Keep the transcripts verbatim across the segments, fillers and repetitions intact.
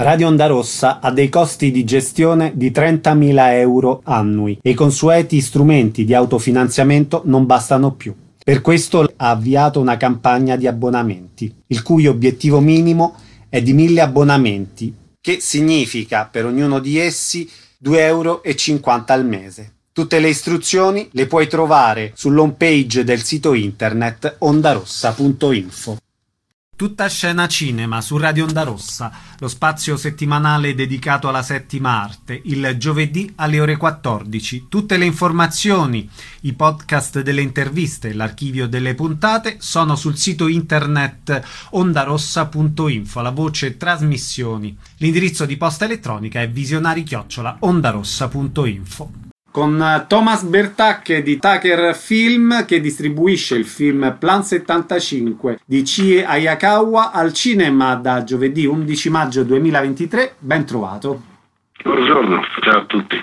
Radio Onda Rossa ha dei costi di gestione di trentamila euro annui e i consueti strumenti di autofinanziamento non bastano più. Per questo ha avviato una campagna di abbonamenti, il cui obiettivo minimo è di mille abbonamenti, che significa per ognuno di essi due euro e cinquanta al mese. Tutte le istruzioni le puoi trovare sull'home page del sito internet ondarossa punto info. Tutta scena cinema su Radio Onda Rossa, lo spazio settimanale dedicato alla settima arte, il giovedì alle ore quattordici. Tutte le informazioni, i podcast delle interviste, l'archivio delle puntate sono sul sito internet ondarossa punto info, la voce trasmissioni. L'indirizzo di posta elettronica è visionari chiocciola ondarossa punto info. Con Thomas Bertacche di Tucker Film, che distribuisce il film Plan settantacinque di Chie Hayakawa al cinema da giovedì undici maggio duemilaventitré. Ben trovato. Buongiorno, ciao a tutti.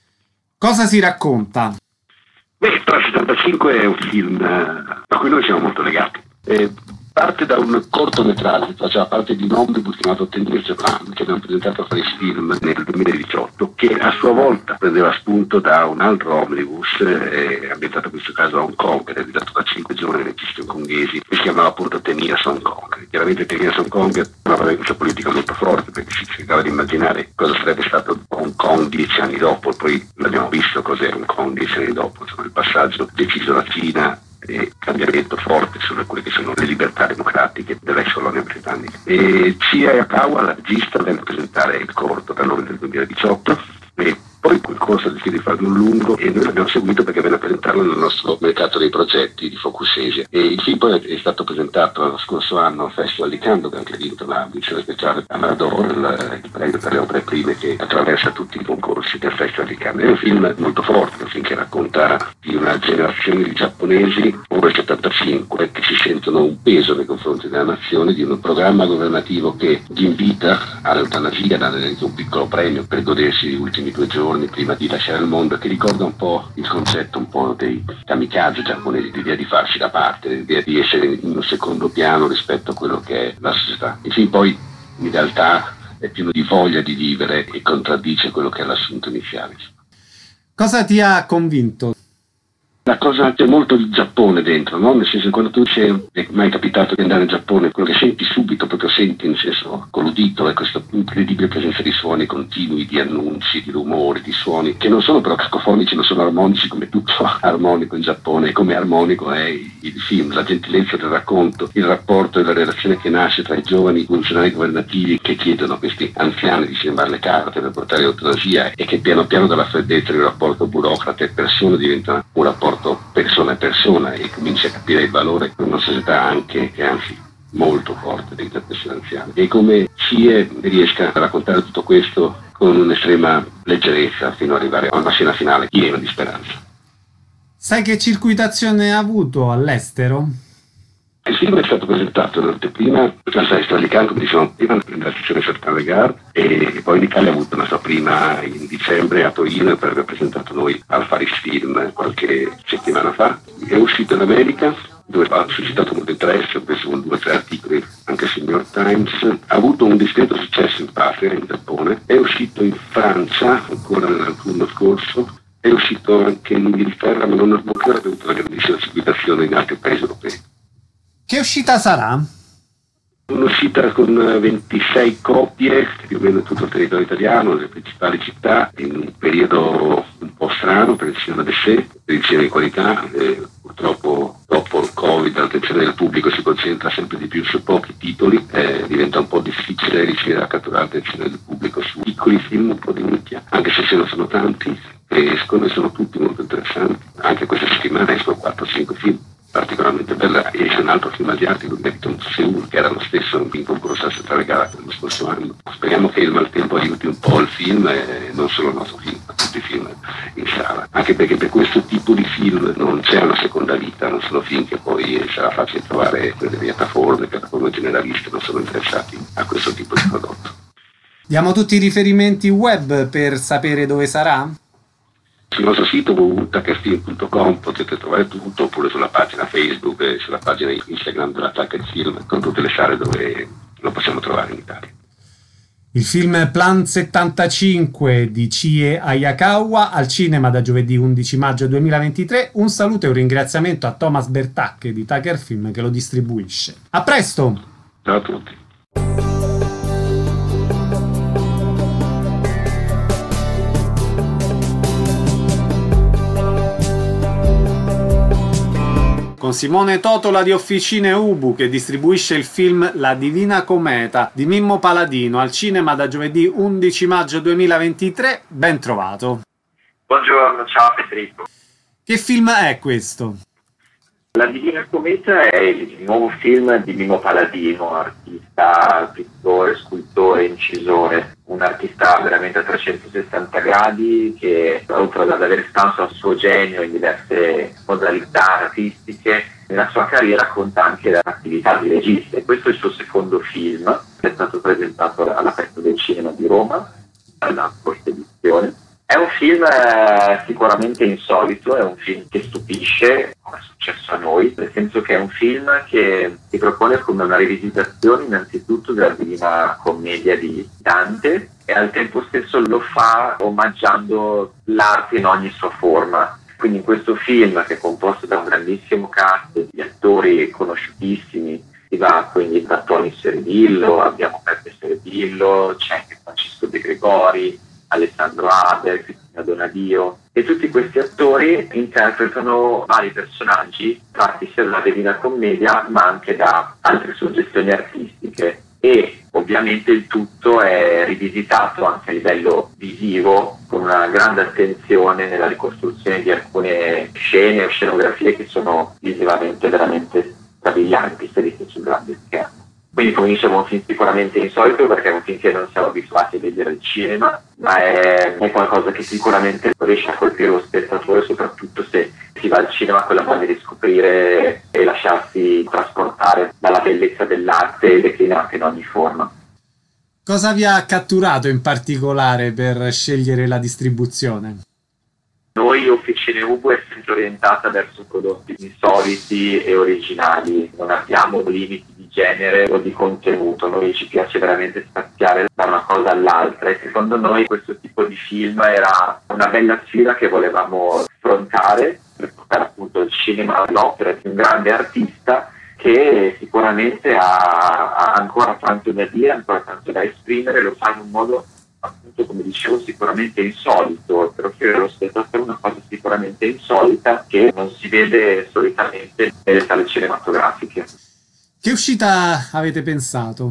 Cosa si racconta? Beh, Plan settantacinque è un film a cui noi siamo molto legati. Eh, parte da un cortometraggio, faceva parte di un omnibus chiamato Ten Years Plan, che abbiamo presentato a Paris Film nel duemiladiciotto, che a sua volta prendeva spunto da un altro omnibus eh, ambientato in questo caso a Hong Kong, realizzato da cinque giovani registi hongkongesi, che si chiamava appunto Ten Years Hong Kong. Chiaramente Ten Years Hong Kong è una valenza politica molto forte, perché si cercava di immaginare cosa sarebbe stato Hong Kong dieci anni dopo, e poi l'abbiamo visto cos'è Hong Kong dieci anni dopo, insomma il passaggio deciso alla Cina e cambiamento forte sulle quelle che sono le libertà democratiche dell'ex colonia britannica. E Chie Hayakawa, la regista, venne a presentare il corto da noi nel duemiladiciotto e poi quel corso decide di farlo un lungo e noi l'abbiamo seguito perché venne a presentarlo nel nostro mercato dei progetti di Focus Asia. E il film poi è stato presentato lo scorso anno al Festival di Cannes, che ha anche vinto la edizione speciale Amador, il, il premio per le opere prime che attraversa tutti i concorsi del Festival di Cannes. È un film molto forte, un film che racconta di una generazione di giapponesi over settantacinque che si sentono un peso nei confronti della nazione, di un programma governativo che li invita all'eutanasia, a dare un piccolo premio per godersi gli ultimi due giorni prima di lasciare il mondo, che ricorda un po' il concetto un po' dei kamikaze giapponesi, l'idea di farsi da parte, l'idea di essere in un secondo piano rispetto a quello che è la società. Il film poi in realtà è pieno di voglia di vivere e contraddice quello che è l'assunto iniziale. Cosa ti ha convinto? La cosa, c'è molto di Giappone dentro, no? Nel senso che quando tu sei, è mai capitato di andare in Giappone, quello che senti subito, proprio senti nel senso con l'udito, è questa incredibile presenza di suoni continui, di annunci, di rumori, di suoni, che non sono però cacofonici, non sono armonici, come tutto armonico in Giappone, e come armonico è il film, la gentilezza del racconto, il rapporto e la relazione che nasce tra i giovani funzionari governativi che chiedono a questi anziani di firmare le carte per portare l'eutanasia e che piano piano dalla freddezza del rapporto burocrate e persona diventa un rapporto persona a persona e comincia a capire il valore di una società anche e anzi molto forte dei persone anziane, e come Chie riesca a raccontare tutto questo con un'estrema leggerezza fino ad arrivare a una scena finale piena di speranza. Sai che circuitazione ha avuto all'estero? Il film è stato presentato nell'anteprima al Festival di Cannes, come dicevamo prima, nella sezione Certain Regard, e poi in Italia ha avuto una sua prima in dicembre a Torino per aver presentato noi al Paris Film qualche settimana fa. È uscito in America, dove ha suscitato molto interesse, ho preso due o tre articoli anche sul New York Times, ha avuto un discreto successo in patria, in Giappone, è uscito in Francia ancora nell'autunno scorso, è uscito anche in Inghilterra, ma non ha ancora avuto una grandissima circuitazione in altri paesi europei. Che uscita sarà? Un'uscita con ventisei copie, più o meno in tutto il territorio italiano, nelle principali città, in un periodo un po' strano per il cinema d'essai, per il cinema di qualità. Eh, purtroppo dopo il Covid l'attenzione del pubblico si concentra sempre di più su pochi titoli, eh, diventa un po' difficile riuscire a catturare l'attenzione del pubblico su piccoli film un po' di nicchia, anche se ce ne sono tanti, che escono e sono tutti molto interessanti. Anche questa settimana escono quattro o cinque film particolarmente bella, esce un altro film asiatico, Baton Seoul, che era lo stesso in concorso a Certain Regard lo scorso anno. Speriamo che il maltempo aiuti un po' il film e non solo il nostro film, ma tutti i film in sala, anche perché per questo tipo di film non c'è una seconda vita, non sono film che poi sarà facile trovare nelle piattaforme, piattaforme generaliste non sono interessati a questo tipo di prodotto. Diamo tutti i riferimenti web per sapere dove sarà? Sul nostro sito w w w punto tuckerfilm punto com potete trovare tutto, oppure sulla pagina Facebook e sulla pagina Instagram della Tucker Film, con tutte le sale dove lo possiamo trovare in Italia. Il film Plan settantacinque di Chie Hayakawa al cinema da giovedì undici maggio duemilaventitré. Un saluto e un ringraziamento a Thomas Bertacche di Tucker Film che lo distribuisce. A presto! Ciao a tutti. Con Simone Totola di Officine Ubu che distribuisce il film La Divina Cometa di Mimmo Paladino al cinema da giovedì undici maggio duemilaventitré. Ben trovato. Buongiorno, ciao Federico. Che film è questo? La Divina Cometa è il nuovo film di Mimmo Paladino, artista, pittore, scultore, incisore, un artista veramente a trecentosessanta gradi che, oltre ad aver espanso il suo genio in diverse modalità artistiche, nella sua carriera conta anche l'attività di regista. E questo è il suo secondo film, che è stato presentato alla Festa del Cinema di Roma, alla quarta edizione. È un film eh, sicuramente insolito, è un film che stupisce, come è successo a noi, nel senso che è un film che si propone come una rivisitazione innanzitutto della Divina Commedia di Dante e al tempo stesso lo fa omaggiando l'arte in ogni sua forma. Quindi in questo film, che è composto da un grandissimo cast di attori conosciutissimi, si va quindi da Tony Servillo, abbiamo Peppe Servillo, c'è anche Francesco De Gregori, Alessandro Ader, Cristina Donadio, e tutti questi attori interpretano vari personaggi tratti sia dalla Divina Commedia ma anche da altre suggestioni artistiche, e ovviamente il tutto è rivisitato anche a livello visivo con una grande attenzione nella ricostruzione di alcune scene o scenografie che sono visivamente veramente strabilianti se viste sul grande schermo. Quindi, come dicevo, è un film sicuramente insolito perché è un film che non siamo abituati a vedere al cinema, ma è, è qualcosa che sicuramente riesce a colpire lo spettatore, soprattutto se si va al cinema con la voglia di scoprire e lasciarsi trasportare dalla bellezza dell'arte declinata in ogni forma. Cosa vi ha catturato in particolare per scegliere la distribuzione? Noi, Officine Ubu, è sempre orientata verso prodotti insoliti e originali, non abbiamo limiti di genere o di contenuto, noi ci piace veramente spaziare da una cosa all'altra e secondo noi questo tipo di film era una bella sfida che volevamo affrontare per portare appunto al cinema l'opera di un grande artista che sicuramente ha, ha ancora tanto da dire, ancora tanto da esprimere, lo fa in un modo, appunto, come dicevo, sicuramente insolito, per offrire allo spettatore una cosa sicuramente insolita che non si vede solitamente nelle sale cinematografiche. Che uscita avete pensato?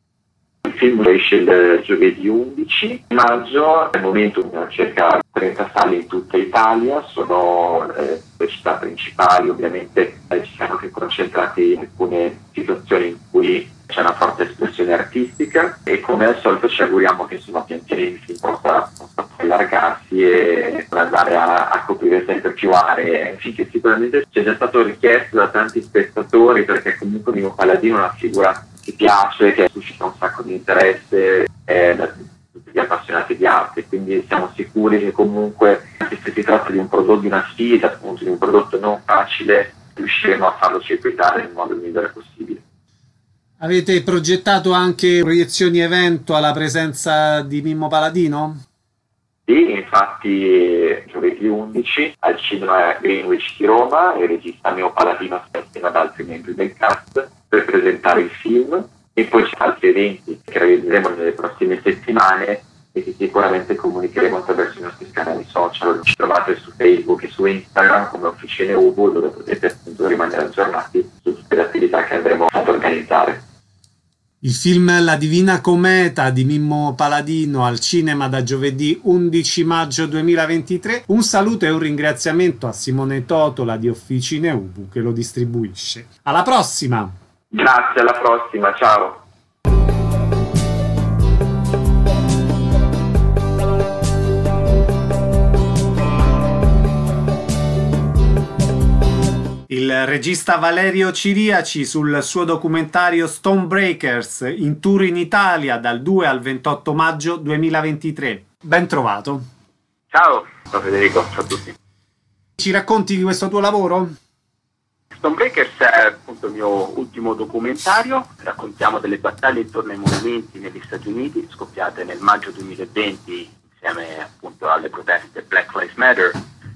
Il film esce il giovedì undici maggio, al momento sono circa trenta sale in tutta Italia, sono eh, le città principali, ovviamente eh, ci siamo anche concentrati in alcune situazioni in cui c'è una forte espressione artistica e come al solito ci auguriamo che insomma pian piano il film possa, possa allargarsi e andare a, a coprire sempre più aree. È un film che sicuramente ci è già stato richiesto da tanti spettatori perché comunque Mimmo Paladino è una figura che piace, che suscita un sacco di interesse eh, da tutti gli appassionati di arte, quindi siamo sicuri che comunque anche se si tratta di un prodotto, di una sfida, appunto di un prodotto non facile, riusciremo a farlo circuitare nel modo migliore possibile. Avete progettato anche proiezioni evento alla presenza di Mimmo Paladino? Sì, infatti giovedì undici al cinema Greenwich di Roma il regista Mimmo Paladino assieme ad altri membri del cast per presentare il film e poi ci sono altri eventi che realizzeremo nelle prossime settimane e che sicuramente comunicheremo attraverso i nostri canali social. Ci trovate su Facebook e su Instagram come Officine Ubu, dove potete appunto rimanere aggiornati su tutte le attività che andremo ad organizzare. Il film La Divina Cometa di Mimmo Paladino al cinema da giovedì undici maggio duemilaventitré. Un saluto e un ringraziamento a Simone Totola di Officine Ubu che lo distribuisce. Alla prossima! Grazie, alla prossima, ciao! Il regista Valerio Ciriaci sul suo documentario Stonebreakers in tour in Italia dal due al ventotto maggio duemilaventitré. Ben trovato. Ciao, ciao Federico, ciao a tutti. Ci racconti di questo tuo lavoro? Stonebreakers è appunto il mio ultimo documentario, raccontiamo delle battaglie intorno ai monumenti negli Stati Uniti, scoppiate nel maggio duemilaventi insieme appunto alle proteste Black Lives Matter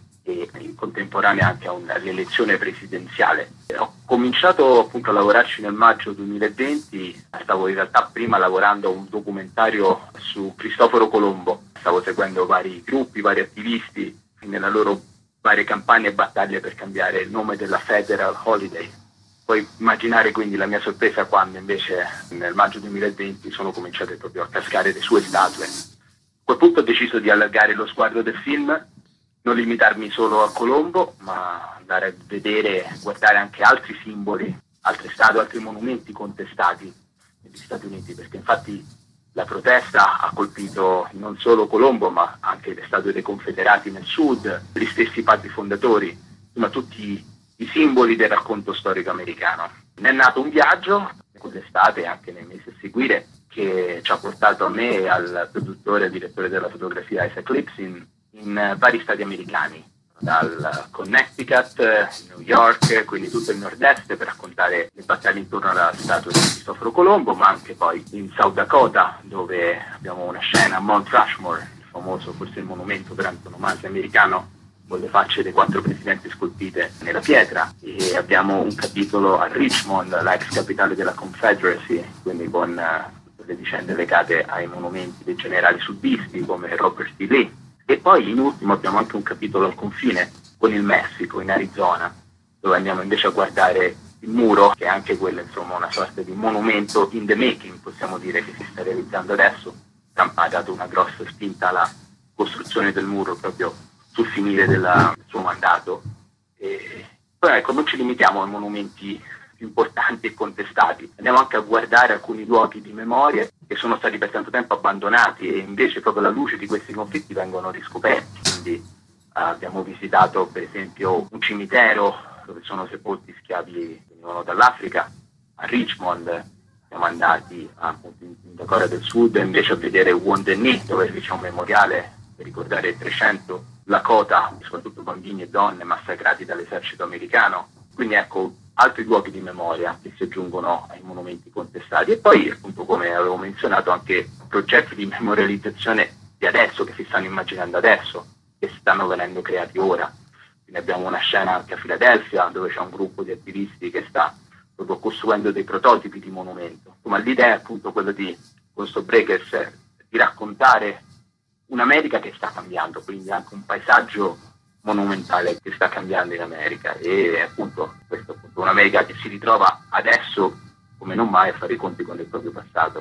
e in contemporanea anche a un'elezione presidenziale. Ho cominciato appunto a lavorarci nel maggio duemilaventi, stavo in realtà prima lavorando a un documentario su Cristoforo Colombo, stavo seguendo vari gruppi, vari attivisti nella loro varie campagne e battaglie per cambiare il nome della Federal Holiday. Puoi immaginare quindi la mia sorpresa quando invece nel maggio duemilaventi sono cominciate proprio a cascare le sue statue. A quel punto ho deciso di allargare lo sguardo del film, non limitarmi solo a Colombo, ma andare a vedere, guardare anche altri simboli, altre statue, altri monumenti contestati negli Stati Uniti, perché infatti la protesta ha colpito non solo Colombo, ma anche le statue dei Confederati nel sud, gli stessi padri fondatori, insomma tutti i simboli del racconto storico americano. Ne è nato un viaggio, quest'estate e anche nei mesi a seguire, che ci ha portato a me e al produttore e direttore della fotografia Isaac Lipsin in vari stati americani, dal Connecticut, New York, quindi tutto il nord-est, per raccontare le battaglie intorno alla statua di Cristoforo Colombo, ma anche poi in South Dakota, dove abbiamo una scena a Mount Rushmore, il famoso, forse il monumento per antonomasia americano, con le facce dei quattro presidenti scolpite nella pietra, e abbiamo un capitolo a Richmond, l'ex capitale della Confederacy, quindi con uh, le vicende legate ai monumenti dei generali suddisti come Robert E. Lee. E poi in ultimo abbiamo anche un capitolo al confine con il Messico, in Arizona, dove andiamo invece a guardare il muro, che è anche quello, insomma, una sorta di monumento in the making, possiamo dire, che si sta realizzando adesso. Trump ha dato una grossa spinta alla costruzione del muro proprio sul finire della, del suo mandato. E poi ecco, non ci limitiamo ai monumenti più importanti e contestati, andiamo anche a guardare alcuni luoghi di memoria che sono stati per tanto tempo abbandonati e invece proprio alla luce di questi conflitti vengono riscoperti. Quindi eh, abbiamo visitato per esempio un cimitero dove sono sepolti schiavi che venivano dall'Africa, a Richmond. Siamo andati appunto in Dakota del Sud invece a vedere Wounded Knee, dove c'è un memoriale per ricordare trecento Lakota, soprattutto bambini e donne massacrati dall'esercito americano. Quindi ecco, altri luoghi di memoria che si aggiungono ai monumenti contestati. E poi, appunto, come avevo menzionato, anche progetti di memorializzazione di adesso, che si stanno immaginando adesso, che stanno venendo creati ora. Quindi abbiamo una scena anche a Filadelfia, dove c'è un gruppo di attivisti che sta proprio costruendo dei prototipi di monumento. Ma l'idea è appunto quella di Stonebreakers, di raccontare un'America che sta cambiando, quindi anche un paesaggio monumentale che sta cambiando in America, e appunto questo appunto un'America che si ritrova adesso come non mai a fare i conti con il proprio passato.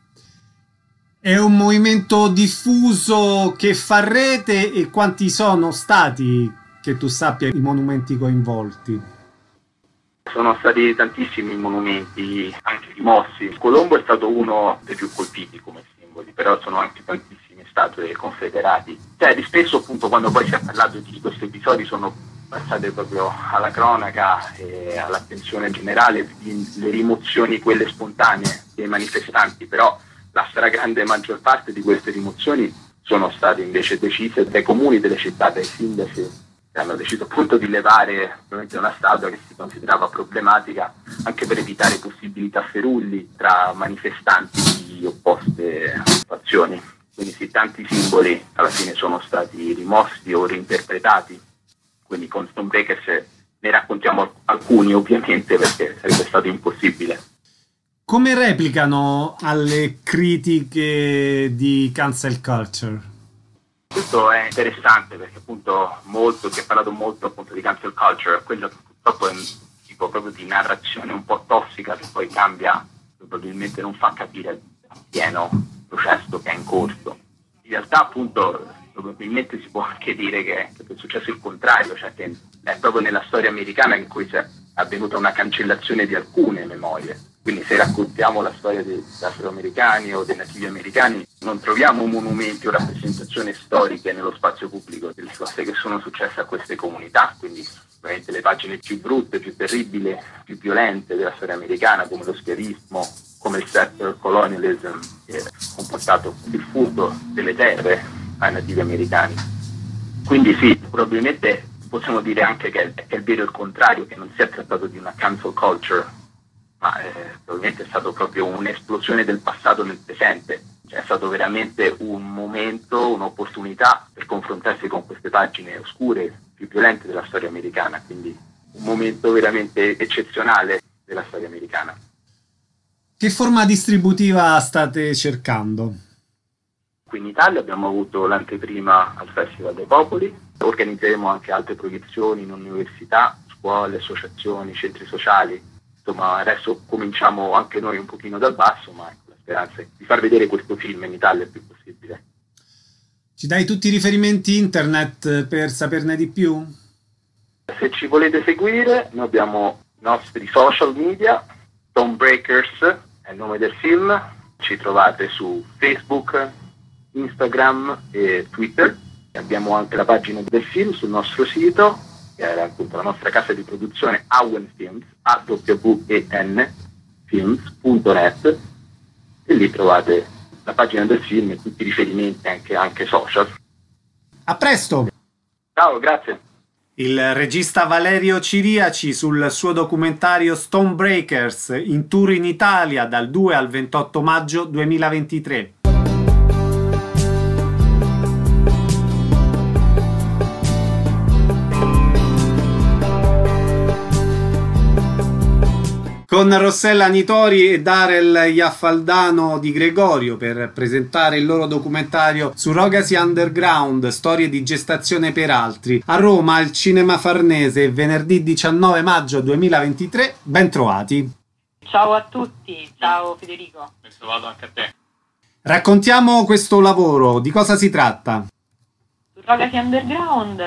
È un movimento diffuso che fa rete, e quanti sono stati, che tu sappia, i monumenti coinvolti? Sono stati tantissimi i monumenti anche rimossi. Colombo è stato uno dei più colpiti come simboli, però sono anche tantissime statue confederati. Cioè, di spesso appunto quando poi si è parlato di questi episodi sono passate proprio alla cronaca e all'attenzione generale le rimozioni, quelle spontanee dei manifestanti, però la stragrande maggior parte di queste rimozioni sono state invece decise dai comuni delle città, dai sindaci, che hanno deciso appunto di levare ovviamente una statua che si considerava problematica, anche per evitare possibili tafferugli tra manifestanti di opposte fazioni. Quindi sì, tanti simboli alla fine sono stati rimossi o reinterpretati, quindi con Stonebreakers ne raccontiamo alcuni ovviamente, perché sarebbe stato impossibile. Come replicano alle critiche di cancel culture? Tutto è interessante perché appunto molto, si è parlato molto appunto di cancel culture, quello purtroppo è un tipo proprio di narrazione un po' tossica che poi cambia, probabilmente non fa capire appieno il processo che è in corso. In realtà appunto probabilmente si può anche dire che, che è successo il contrario, cioè che è proprio nella storia americana in cui è avvenuta una cancellazione di alcune memorie. Quindi se raccontiamo la storia degli afroamericani o dei nativi americani non troviamo monumenti o rappresentazioni storiche nello spazio pubblico delle cose che sono successe a queste comunità, quindi ovviamente le pagine più brutte, più terribili, più violente della storia americana, come lo schiavismo, come il settler colonialism, che ha comportato il furto delle terre ai nativi americani. Quindi sì, probabilmente possiamo dire anche che è, che è vero il contrario, che non si è trattato di una cancel culture, ma eh, probabilmente è stato proprio un'esplosione del passato nel presente. Cioè, è stato veramente un momento, un'opportunità per confrontarsi con queste pagine oscure, più violente della storia americana, quindi un momento veramente eccezionale della storia americana. Che forma distributiva state cercando? Qui in Italia abbiamo avuto l'anteprima al Festival dei Popoli, organizzeremo anche altre proiezioni in università, scuole, associazioni, centri sociali. Insomma, adesso cominciamo anche noi un pochino dal basso, ma ecco, la speranza è di far vedere questo film in Italia il più possibile. Ci dai tutti i riferimenti internet per saperne di più? Se ci volete seguire, noi abbiamo i nostri social media, Stonebreakers è il nome del film, ci trovate su Facebook, Instagram e Twitter. Abbiamo anche la pagina del film sul nostro sito, che è appunto la nostra casa di produzione Awen Films, A W E N films punto net, e lì trovate la pagina del film e tutti i riferimenti anche, anche social. A presto! Ciao, grazie! Il regista Valerio Ciriaci sul suo documentario Stonebreakers, in tour in Italia dal due al ventotto maggio duemilaventitré. Con Rossella Nitori e Darel Iaffaldano di Gregorio per presentare il loro documentario Surrogacy Underground, storie di gestazione per altri, a Roma al Cinema Farnese venerdì diciannove maggio duemilaventitré. Ben trovati. Ciao a tutti, ciao Federico. Ben trovato anche a te. Raccontiamo questo lavoro, di cosa si tratta? Surrogacy Underground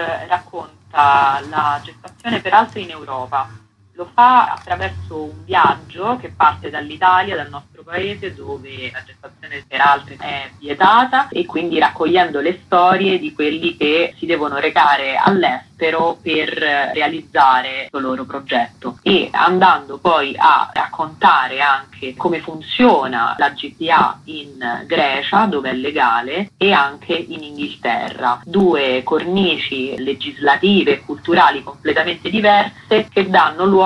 racconta la gestazione per altri in Europa. Lo fa attraverso un viaggio che parte dall'Italia, dal nostro paese, dove la gestazione per altri è vietata, e quindi raccogliendo le storie di quelli che si devono recare all'estero per realizzare il loro progetto, e andando poi a raccontare anche come funziona la G P A in Grecia, dove è legale, e anche in Inghilterra. Due cornici legislative e culturali completamente diverse che danno luogo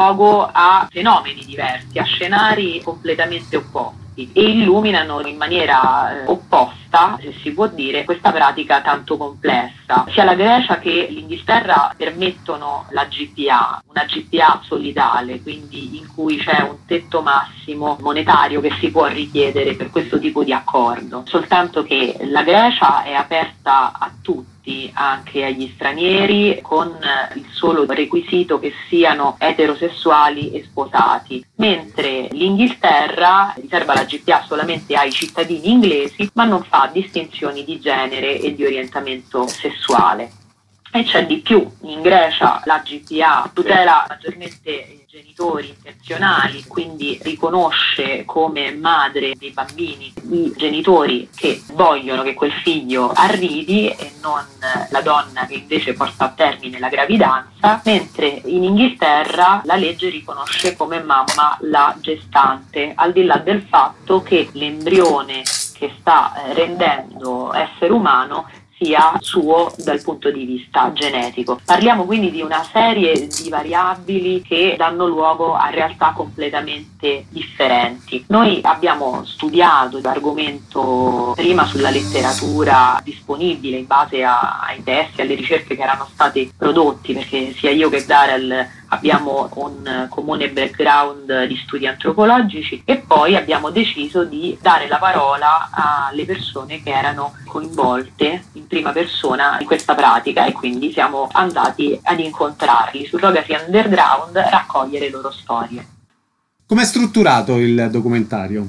a fenomeni diversi, a scenari completamente opposti, e illuminano in maniera eh, opposta, se si può dire, questa pratica tanto complessa. Sia la Grecia che l'Inghilterra permettono la G P A, una G P A solidale, quindi in cui c'è un tetto massimo monetario che si può richiedere per questo tipo di accordo, soltanto che la Grecia è aperta a tutti, anche agli stranieri, con il solo requisito che siano eterosessuali e sposati, mentre l'Inghilterra riserva la G P A solamente ai cittadini inglesi, ma non fa distinzioni di genere e di orientamento sessuale. E c'è di più: in Grecia la G P A tutela maggiormente i genitori intenzionali, quindi riconosce come madre dei bambini i genitori che vogliono che quel figlio arrivi e non la donna che invece porta a termine la gravidanza, mentre in Inghilterra la legge riconosce come mamma la gestante, al di là del fatto che l'embrione che sta rendendo essere umano sia suo dal punto di vista genetico. Parliamo quindi di una serie di variabili che danno luogo a realtà completamente differenti. Noi abbiamo studiato l'argomento prima sulla letteratura disponibile in base a, ai testi, alle ricerche che erano stati prodotti, perché sia io che Darel abbiamo un comune background di studi antropologici, e poi abbiamo deciso di dare la parola alle persone che erano coinvolte in prima persona in questa pratica, e quindi siamo andati ad incontrarli su Surrogacy Underground, raccogliere le loro storie. Com'è strutturato il documentario?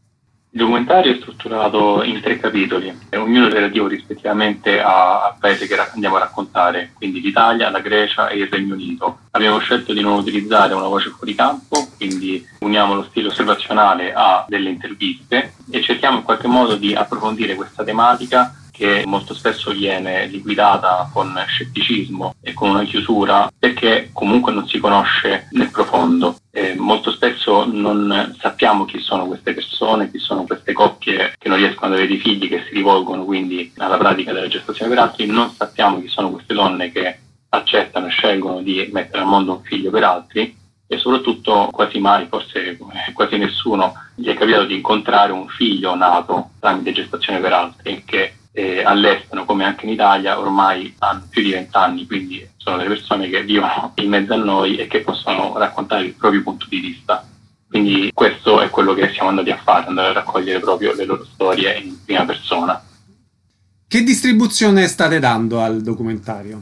Il documentario è strutturato in tre capitoli, ognuno relativo rispettivamente al paese che andiamo a raccontare, quindi l'Italia, la Grecia e il Regno Unito. Abbiamo scelto di non utilizzare una voce fuori campo, quindi uniamo lo stile osservazionale a delle interviste e cerchiamo in qualche modo di approfondire questa tematica che molto spesso viene liquidata con scetticismo e con una chiusura, perché comunque non si conosce nel profondo. E molto spesso non sappiamo chi sono queste persone, chi sono queste coppie che non riescono ad avere i figli, che si rivolgono quindi alla pratica della gestazione per altri. Non sappiamo chi sono queste donne che accettano e scelgono di mettere al mondo un figlio per altri, e soprattutto quasi mai, forse quasi nessuno, gli è capitato di incontrare un figlio nato tramite gestazione per altri, che eh, all'estero, come anche in Italia, ormai hanno più di vent'anni, quindi sono delle persone che vivono in mezzo a noi e che possono raccontare il proprio punto di vista. Quindi questo è quello che siamo andati a fare, andare a raccogliere proprio le loro storie in prima persona. Che distribuzione state dando al documentario?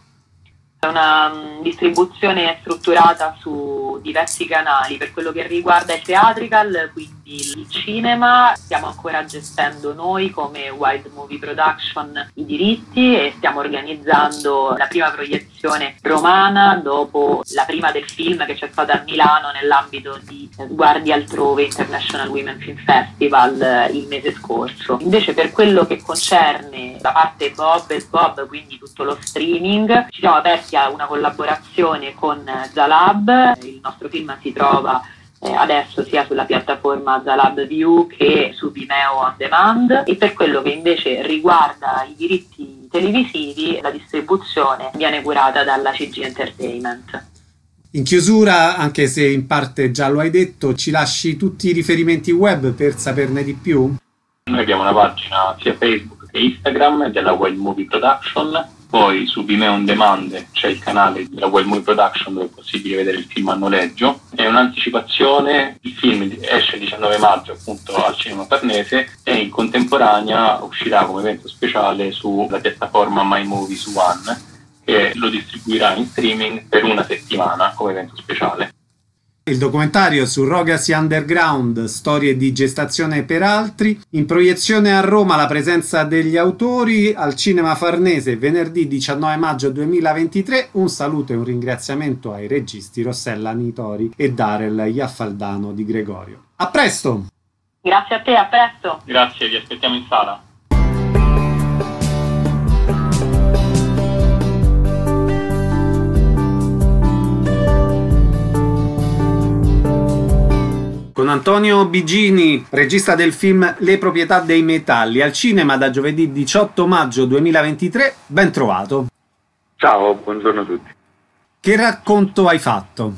È una um, distribuzione strutturata su diversi canali. Per quello che riguarda il theatrical, quindi il cinema, stiamo ancora gestendo noi come Wild Movie Production i diritti e stiamo organizzando la prima proiezione romana dopo la prima del film che c'è stata a Milano nell'ambito di Sguardi Altrove International Women Film Festival il mese scorso. Invece per quello che concerne la parte Bob e Bob, quindi tutto lo streaming, ci siamo aperti a una collaborazione con Zalab. Il nostro film si trova eh, adesso sia sulla piattaforma Zalab View che su Vimeo On Demand, e per quello che invece riguarda i diritti televisivi la distribuzione viene curata dalla C G Entertainment. In chiusura, anche se in parte già lo hai detto, ci lasci tutti i riferimenti web per saperne di più? Noi abbiamo una pagina sia Facebook che Instagram della Wild Movie Production. Poi su Vimeo On Demand c'è il canale della Wild Movie Production dove è possibile vedere il film a noleggio. È un'anticipazione, il film esce il diciannove maggio appunto al Cinema Farnese e in contemporanea uscirà come evento speciale sulla piattaforma My Movies One, che lo distribuirà in streaming per una settimana come evento speciale. Il documentario su Rogasi Underground, storie di gestazione per altri, in proiezione a Roma la presenza degli autori, al Cinema Farnese venerdì diciannove maggio duemilaventitré. Un saluto e un ringraziamento ai registi Rossella Nitori e Darel Iaffaldano di Gregorio. A presto! Grazie a te, a presto! Grazie, vi aspettiamo in sala. Con Antonio Bigini, regista del film Le proprietà dei metalli, al cinema da giovedì diciotto maggio duemilaventitré. Ben trovato. Ciao, buongiorno a tutti. Che racconto hai fatto?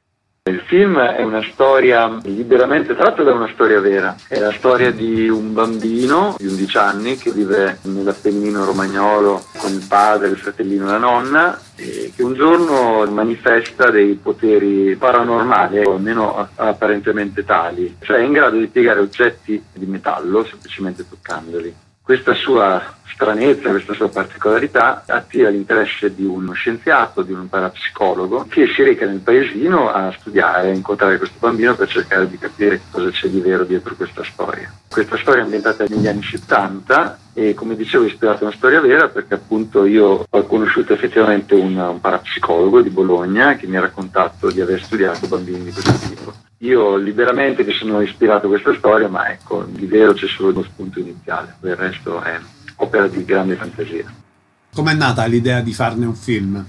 Il film è una storia liberamente tratta da una storia vera. È la storia di un bambino di undici anni che vive nell'Appennino romagnolo con il padre, il fratellino e la nonna, e che un giorno manifesta dei poteri paranormali, o almeno apparentemente tali, cioè è in grado di piegare oggetti di metallo semplicemente toccandoli. Questa sua stranezza, questa sua particolarità attira l'interesse di uno scienziato, di un parapsicologo, che si reca nel paesino a studiare, a incontrare questo bambino per cercare di capire cosa c'è di vero dietro questa storia. Questa storia è ambientata negli anni settanta e, come dicevo, è ispirata a una storia vera perché appunto io ho conosciuto effettivamente un, un parapsicologo di Bologna che mi ha raccontato di aver studiato bambini di questo tipo. Io liberamente mi sono ispirato a questa storia, ma ecco, di vero c'è solo uno spunto iniziale, il resto è opera di grande fantasia. Com'è nata l'idea di farne un film?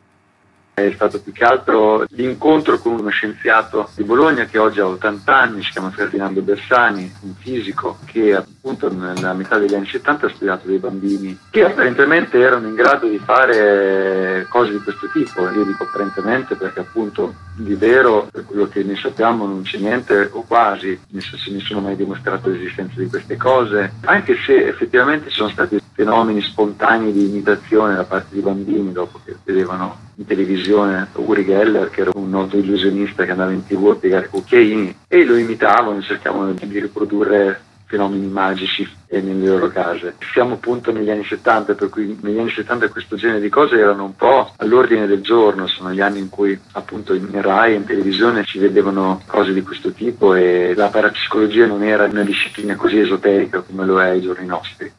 È stato più che altro l'incontro con uno scienziato di Bologna che oggi ha ottanta anni, si chiama Ferdinando Bersani, un fisico che appunto nella metà degli anni settanta ha studiato dei bambini che apparentemente erano in grado di fare cose di questo tipo. Io dico apparentemente perché appunto di vero, per quello che ne sappiamo, non c'è niente o quasi, nel senso nessuno ha mai dimostrato l'esistenza di queste cose, anche se effettivamente ci sono stati fenomeni spontanei di imitazione da parte di bambini dopo che vedevano in televisione Uri Geller, che era un noto illusionista che andava in tv a piegare cucchiaini, e lo imitavano, cercavano di riprodurre fenomeni magici nelle loro case. Siamo appunto negli anni settanta, per cui negli anni settanta questo genere di cose erano un po' all'ordine del giorno, sono gli anni in cui appunto in Rai e in televisione si vedevano cose di questo tipo e la parapsicologia non era una disciplina così esoterica come lo è ai giorni nostri.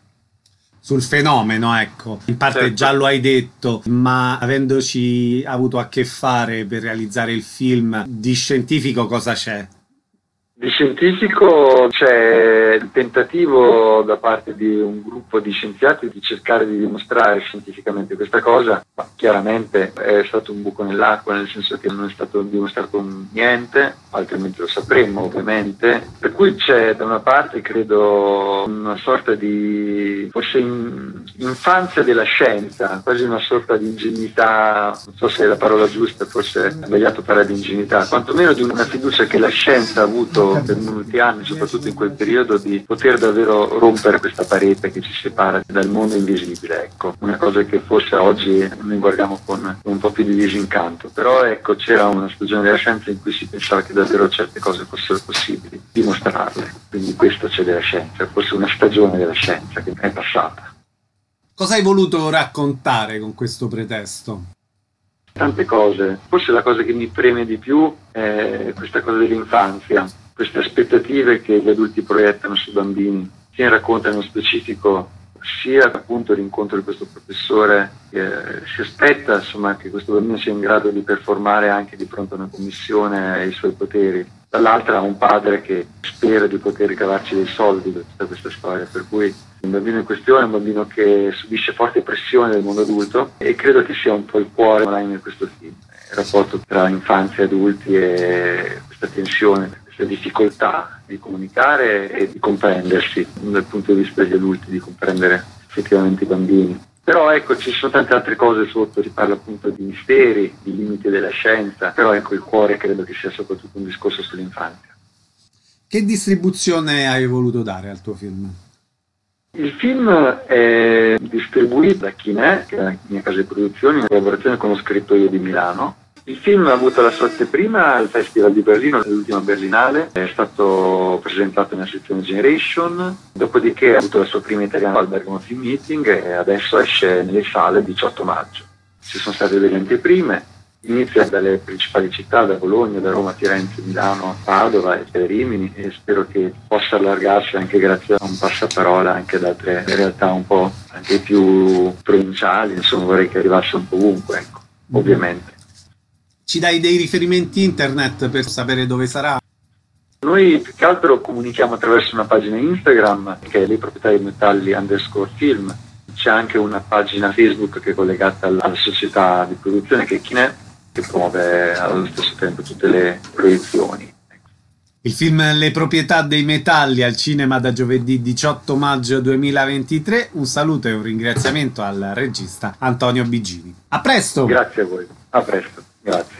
Sul fenomeno, ecco, in parte certo. Già lo hai detto, ma avendoci avuto a che fare per realizzare il film, di scientifico cosa c'è? Di scientifico c'è il tentativo da parte di un gruppo di scienziati di cercare di dimostrare scientificamente questa cosa, ma chiaramente è stato un buco nell'acqua, nel senso che non è stato dimostrato niente, altrimenti lo sapremmo ovviamente. Per cui c'è da una parte, credo, una sorta di forse in, infanzia della scienza, quasi una sorta di ingenuità, non so se è la parola giusta, forse è sbagliato parlare di ingenuità, quantomeno di una fiducia che la scienza ha avuto per molti anni, soprattutto in quel periodo, di poter davvero rompere questa parete che ci separa dal mondo invisibile. Ecco, una cosa che forse oggi noi guardiamo con un po' più di disincanto, però ecco, c'era una stagione della scienza in cui si pensava che davvero certe cose fossero possibili, dimostrarle. Quindi questo c'è della scienza, forse una stagione della scienza che è passata. Cosa hai voluto raccontare con questo pretesto? Tante cose. Forse la cosa che mi preme di più è questa cosa dell'infanzia, queste aspettative che gli adulti proiettano sui bambini. Si racconta nello specifico sia appunto l'incontro di questo professore che si aspetta insomma che questo bambino sia in grado di performare anche di fronte a una commissione ai suoi poteri, dall'altra un padre che spera di poter ricavarci dei soldi da tutta questa storia, per cui il bambino in questione è un bambino che subisce forte pressione del mondo adulto e credo che sia un po' il cuore di questo film, il rapporto tra infanzia e adulti e questa tensione, questa difficoltà di comunicare e di comprendersi dal punto di vista degli adulti, di comprendere effettivamente i bambini. Però ecco, ci sono tante altre cose sotto, si parla appunto di misteri, di limiti della scienza, però ecco il cuore credo che sia soprattutto un discorso sull'infanzia. Che distribuzione hai voluto dare al tuo film? Il film è distribuito da Chinè, che è la mia casa di produzione, in collaborazione con lo scrittoio di Milano. Il film ha avuto la sua anteprima al Festival di Berlino, l'ultima Berlinale, è stato presentato nella sezione Generation, dopodiché ha avuto la sua prima italiana al Bergamo Film Meeting e adesso esce nelle sale il diciotto maggio. Ci sono state delle anteprime, inizia dalle principali città, da Bologna, da Roma, Firenze, Milano, Padova e Rimini, e spero che possa allargarsi anche grazie a un passaparola anche ad altre realtà un po' anche più provinciali, insomma vorrei che arrivasse un po' ovunque, ecco, ovviamente. Ci dai dei riferimenti internet per sapere dove sarà? Noi più che altro comunichiamo attraverso una pagina Instagram che è Le Proprietà dei Metalli underscore film. C'è anche una pagina Facebook che è collegata alla società di produzione che è Chinè, che promuove allo stesso tempo tutte le proiezioni. Il film Le Proprietà dei Metalli al cinema da giovedì diciotto maggio duemilaventitré. Un saluto e un ringraziamento al regista Antonio Bigini. A presto! Grazie a voi, a presto, grazie.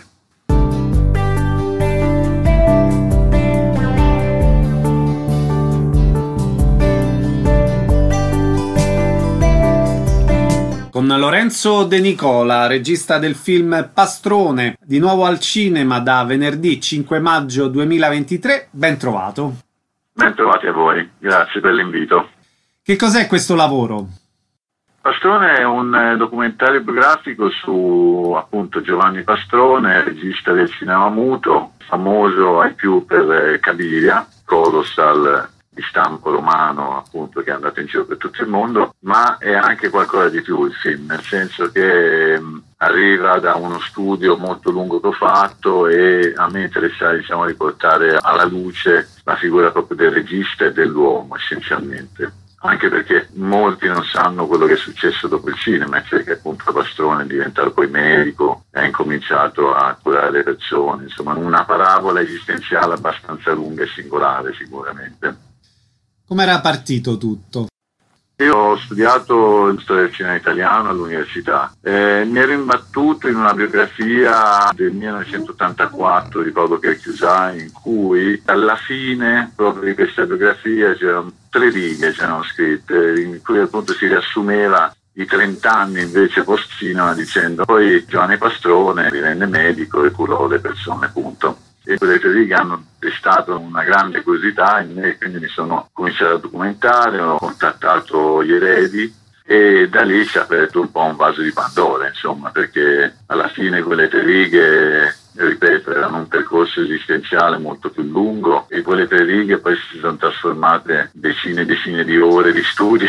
Con Lorenzo De Nicola, regista del film Pastrone, di nuovo al cinema da venerdì cinque maggio duemilaventitré, ben trovato. Ben trovati a voi, grazie per l'invito. Che cos'è questo lavoro? Pastrone è un documentario biografico su appunto Giovanni Pastrone, regista del cinema muto, famoso ai più per Cabiria, colossal di stampo romano appunto che è andato in giro per tutto il mondo, ma è anche qualcosa di più il film, nel senso che mh, arriva da uno studio molto lungo che ho fatto e a me interessa diciamo riportare alla luce la figura proprio del regista e dell'uomo essenzialmente, anche perché molti non sanno quello che è successo dopo il cinema, cioè che appunto Pastrone è diventato poi medico e ha incominciato a curare le persone, insomma una parabola esistenziale abbastanza lunga e singolare sicuramente. Com'era partito tutto? Io ho studiato storia del cinema italiano all'università, eh, mi ero imbattuto in una biografia del millenovecentottantaquattro di Paolo Chiusai, in cui alla fine proprio di questa biografia c'erano tre righe, c'erano scritte, in cui appunto si riassumeva i trent'anni invece post cinema dicendo poi Giovanni Pastrone divenne medico e curò le persone, punto. E quelle tre righe hanno destato una grande curiosità in me, quindi mi sono cominciato a documentare, ho contattato gli eredi e da lì si è aperto un po' un vaso di Pandora, insomma, perché alla fine quelle tre righe, ripeto, erano un percorso esistenziale molto più lungo e quelle tre righe poi si sono trasformate in decine e decine di ore di studi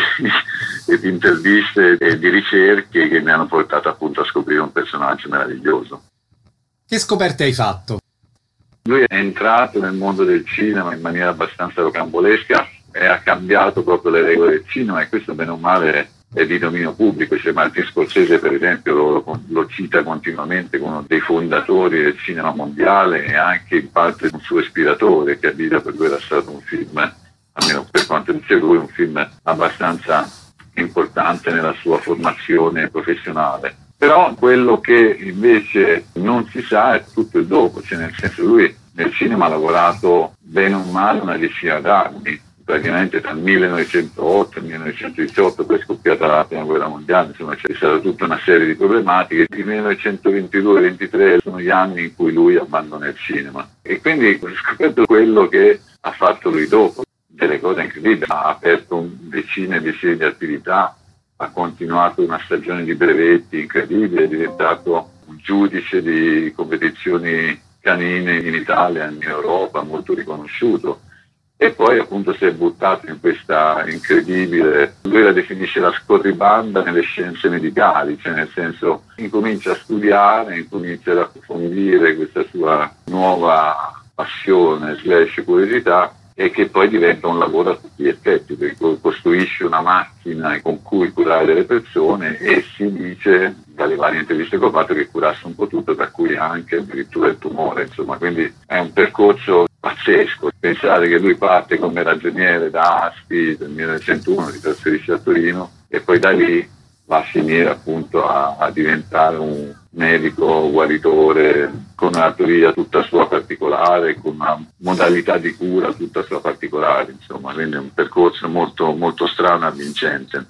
e di interviste e di ricerche che mi hanno portato appunto a scoprire un personaggio meraviglioso. Che scoperte hai fatto? Lui è entrato nel mondo del cinema in maniera abbastanza rocambolesca e ha cambiato proprio le regole del cinema, e questo bene o male è di dominio pubblico. Cioè Martin Scorsese per esempio lo, lo cita continuamente come uno dei fondatori del cinema mondiale e anche in parte un suo ispiratore, che a vita per lui era stato un film, almeno per quanto dice lui, un film abbastanza importante nella sua formazione professionale. Però quello che invece non si sa è tutto il dopo, cioè nel senso lui nel cinema ha lavorato bene o male una decina d'anni, praticamente tra il millenovecentootto e il millenovecentodiciotto, poi è scoppiata la prima guerra mondiale, insomma c'è stata tutta una serie di problematiche. Il millenovecentoventidue ventitré sono gli anni in cui lui abbandona il cinema, e quindi ho scoperto quello che ha fatto lui dopo, delle cose incredibili. Ha aperto decine e decine di attività, ha continuato una stagione di brevetti incredibile, è diventato un giudice di competizioni canine in Italia e in Europa, molto riconosciuto. E poi appunto si è buttato in questa incredibile, lui la definisce la scorribanda nelle scienze medicali, cioè nel senso incomincia a studiare, incomincia ad approfondire questa sua nuova passione slash curiosità, e che poi diventa un lavoro a tutti gli effetti, perché costruisce una macchina con cui curare delle persone, e si dice dalle varie interviste che ho fatto che curasse un po' tutto, tra cui anche addirittura il tumore, insomma, quindi è un percorso pazzesco. Pensare che lui parte come ragioniere da Asti nel millenovecentuno, si trasferisce a Torino e poi da lì va a finire appunto a, a diventare un medico guaritore con una teoria tutta sua particolare, con una modalità di cura tutta sua particolare, insomma, quindi è un percorso molto, molto strano e avvincente.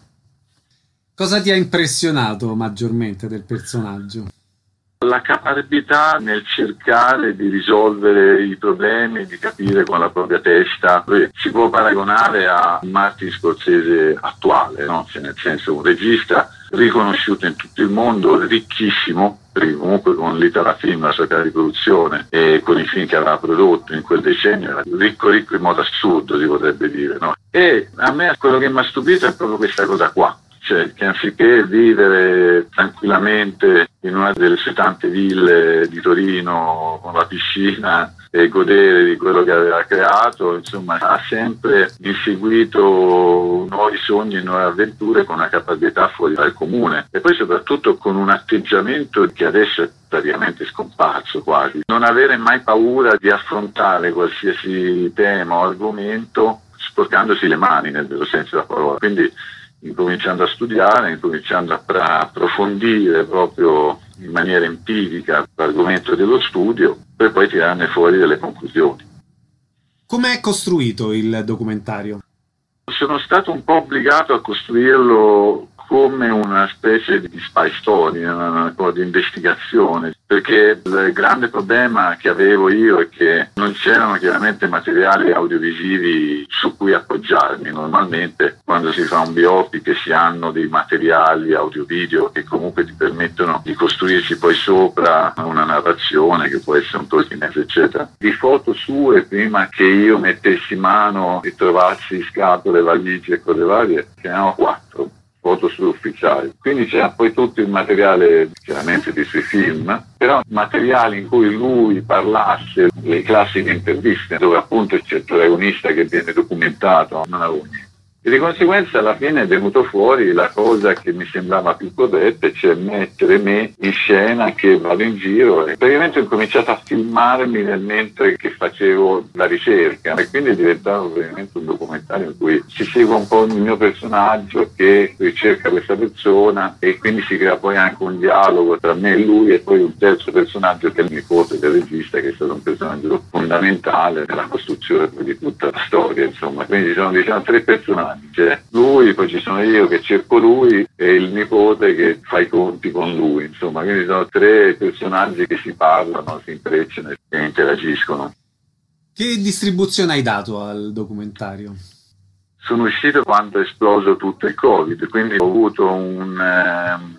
Cosa ti ha impressionato maggiormente del personaggio? La capacità nel cercare di risolvere i problemi, di capire con la propria testa. Si può paragonare a Martin Scorsese attuale, no? Cioè, nel senso, un regista riconosciuto in tutto il mondo, ricchissimo, perché comunque con l'Itala Film, la sua casa di produzione, e con i film che aveva prodotto in quel decennio, era ricco ricco in modo assurdo, si potrebbe dire, no? E a me quello che mi ha stupito è proprio questa cosa qua. Cioè che anziché vivere tranquillamente in una delle sue tante ville di Torino con la piscina e godere di quello che aveva creato, insomma ha sempre inseguito nuovi sogni e nuove avventure con una capacità fuori dal comune, e poi soprattutto con un atteggiamento che adesso è praticamente scomparso quasi, non avere mai paura di affrontare qualsiasi tema o argomento sporcandosi le mani nel vero senso della parola. Quindi incominciando a studiare, incominciando a approfondire proprio in maniera empirica l'argomento dello studio, per poi tirarne fuori delle conclusioni. Come è costruito il documentario? Sono stato un po' obbligato a costruirlo come una specie di spy story, una cosa di investigazione, perché il grande problema che avevo io è che non c'erano chiaramente materiali audiovisivi su cui appoggiarmi. Normalmente quando si fa un biopic si hanno dei materiali audio-video che comunque ti permettono di costruirci poi sopra una narrazione che può essere un talking head, eccetera. Di foto sue, prima che io mettessi mano e trovassi scatole, valigie e cose varie, ce n'erano quattro foto sue ufficiali. Quindi c'era poi tutto il materiale chiaramente dei suoi film, però materiali in cui lui parlasse, le classiche interviste dove appunto c'è il protagonista che viene documentato, non avevo niente. E di conseguenza alla fine è venuto fuori la cosa che mi sembrava più corretta, cioè mettere me in scena che vado in giro, e praticamente ho cominciato a filmarmi nel mentre che facevo la ricerca, e quindi è diventato praticamente un documentario in cui si segue un po' il mio personaggio che ricerca questa persona, e quindi si crea poi anche un dialogo tra me e lui, e poi un terzo personaggio che è il nipote del regista, che è stato un personaggio fondamentale nella costruzione di tutta la storia, insomma. Quindi ci sono diciamo tre personaggi. C'è lui, poi ci sono io che cerco lui e il nipote che fa i conti con lui, insomma, quindi sono tre personaggi che si parlano, si intrecciano e interagiscono. Che distribuzione hai dato al documentario? Sono uscito quando è esploso tutto il Covid, quindi ho avuto un eh, blocco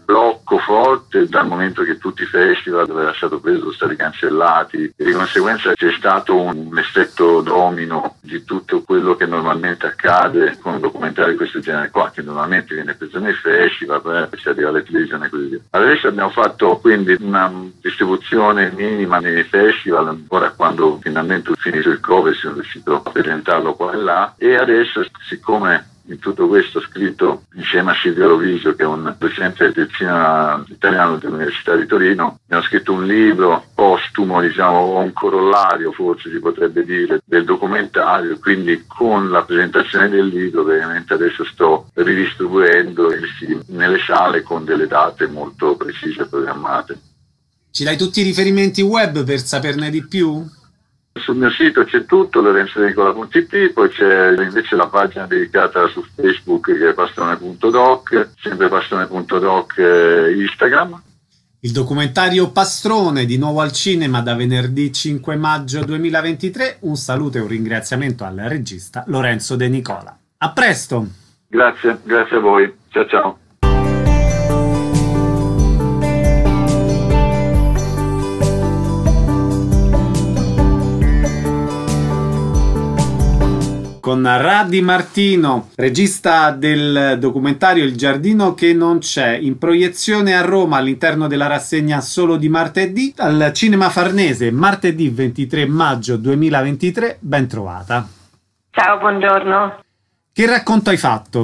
picco forte dal momento che tutti i festival dove era stato preso sono stati cancellati e di conseguenza c'è stato un effetto domino di tutto quello che normalmente accade con un documentario di questo genere qua, che normalmente viene preso nei festival, poi si arriva alle televisioni e così via. Adesso abbiamo fatto quindi una distribuzione minima nei festival, ora quando finalmente finito il Covid sono riuscito a presentarlo qua e là, e adesso siccome in tutto questo ho scritto insieme a Silvio Rovigio, che è un docente del cinema italiano dell'Università di Torino, abbiamo scritto un libro postumo, diciamo, o un corollario forse si potrebbe dire, del documentario, quindi con la presentazione del libro veramente adesso sto ridistribuendo il film nelle sale con delle date molto precise programmate. Ci dai tutti i riferimenti web per saperne di più? Sul mio sito c'è tutto, lorenzonicola punto it, poi c'è invece la pagina dedicata su Facebook che è pastrone punto doc, sempre pastrone punto doc Instagram. Il documentario Pastrone di nuovo al cinema da venerdì cinque maggio duemilaventitré. Un saluto e un ringraziamento al regista Lorenzo De Nicola. A presto! Grazie, grazie a voi. Ciao ciao. Con Radi Martino, regista del documentario Il giardino che non c'è, in proiezione a Roma all'interno della rassegna Solo di martedì, al Cinema Farnese, martedì ventitré maggio duemilaventitré. Ben trovata. Ciao, buongiorno. Che racconto hai fatto?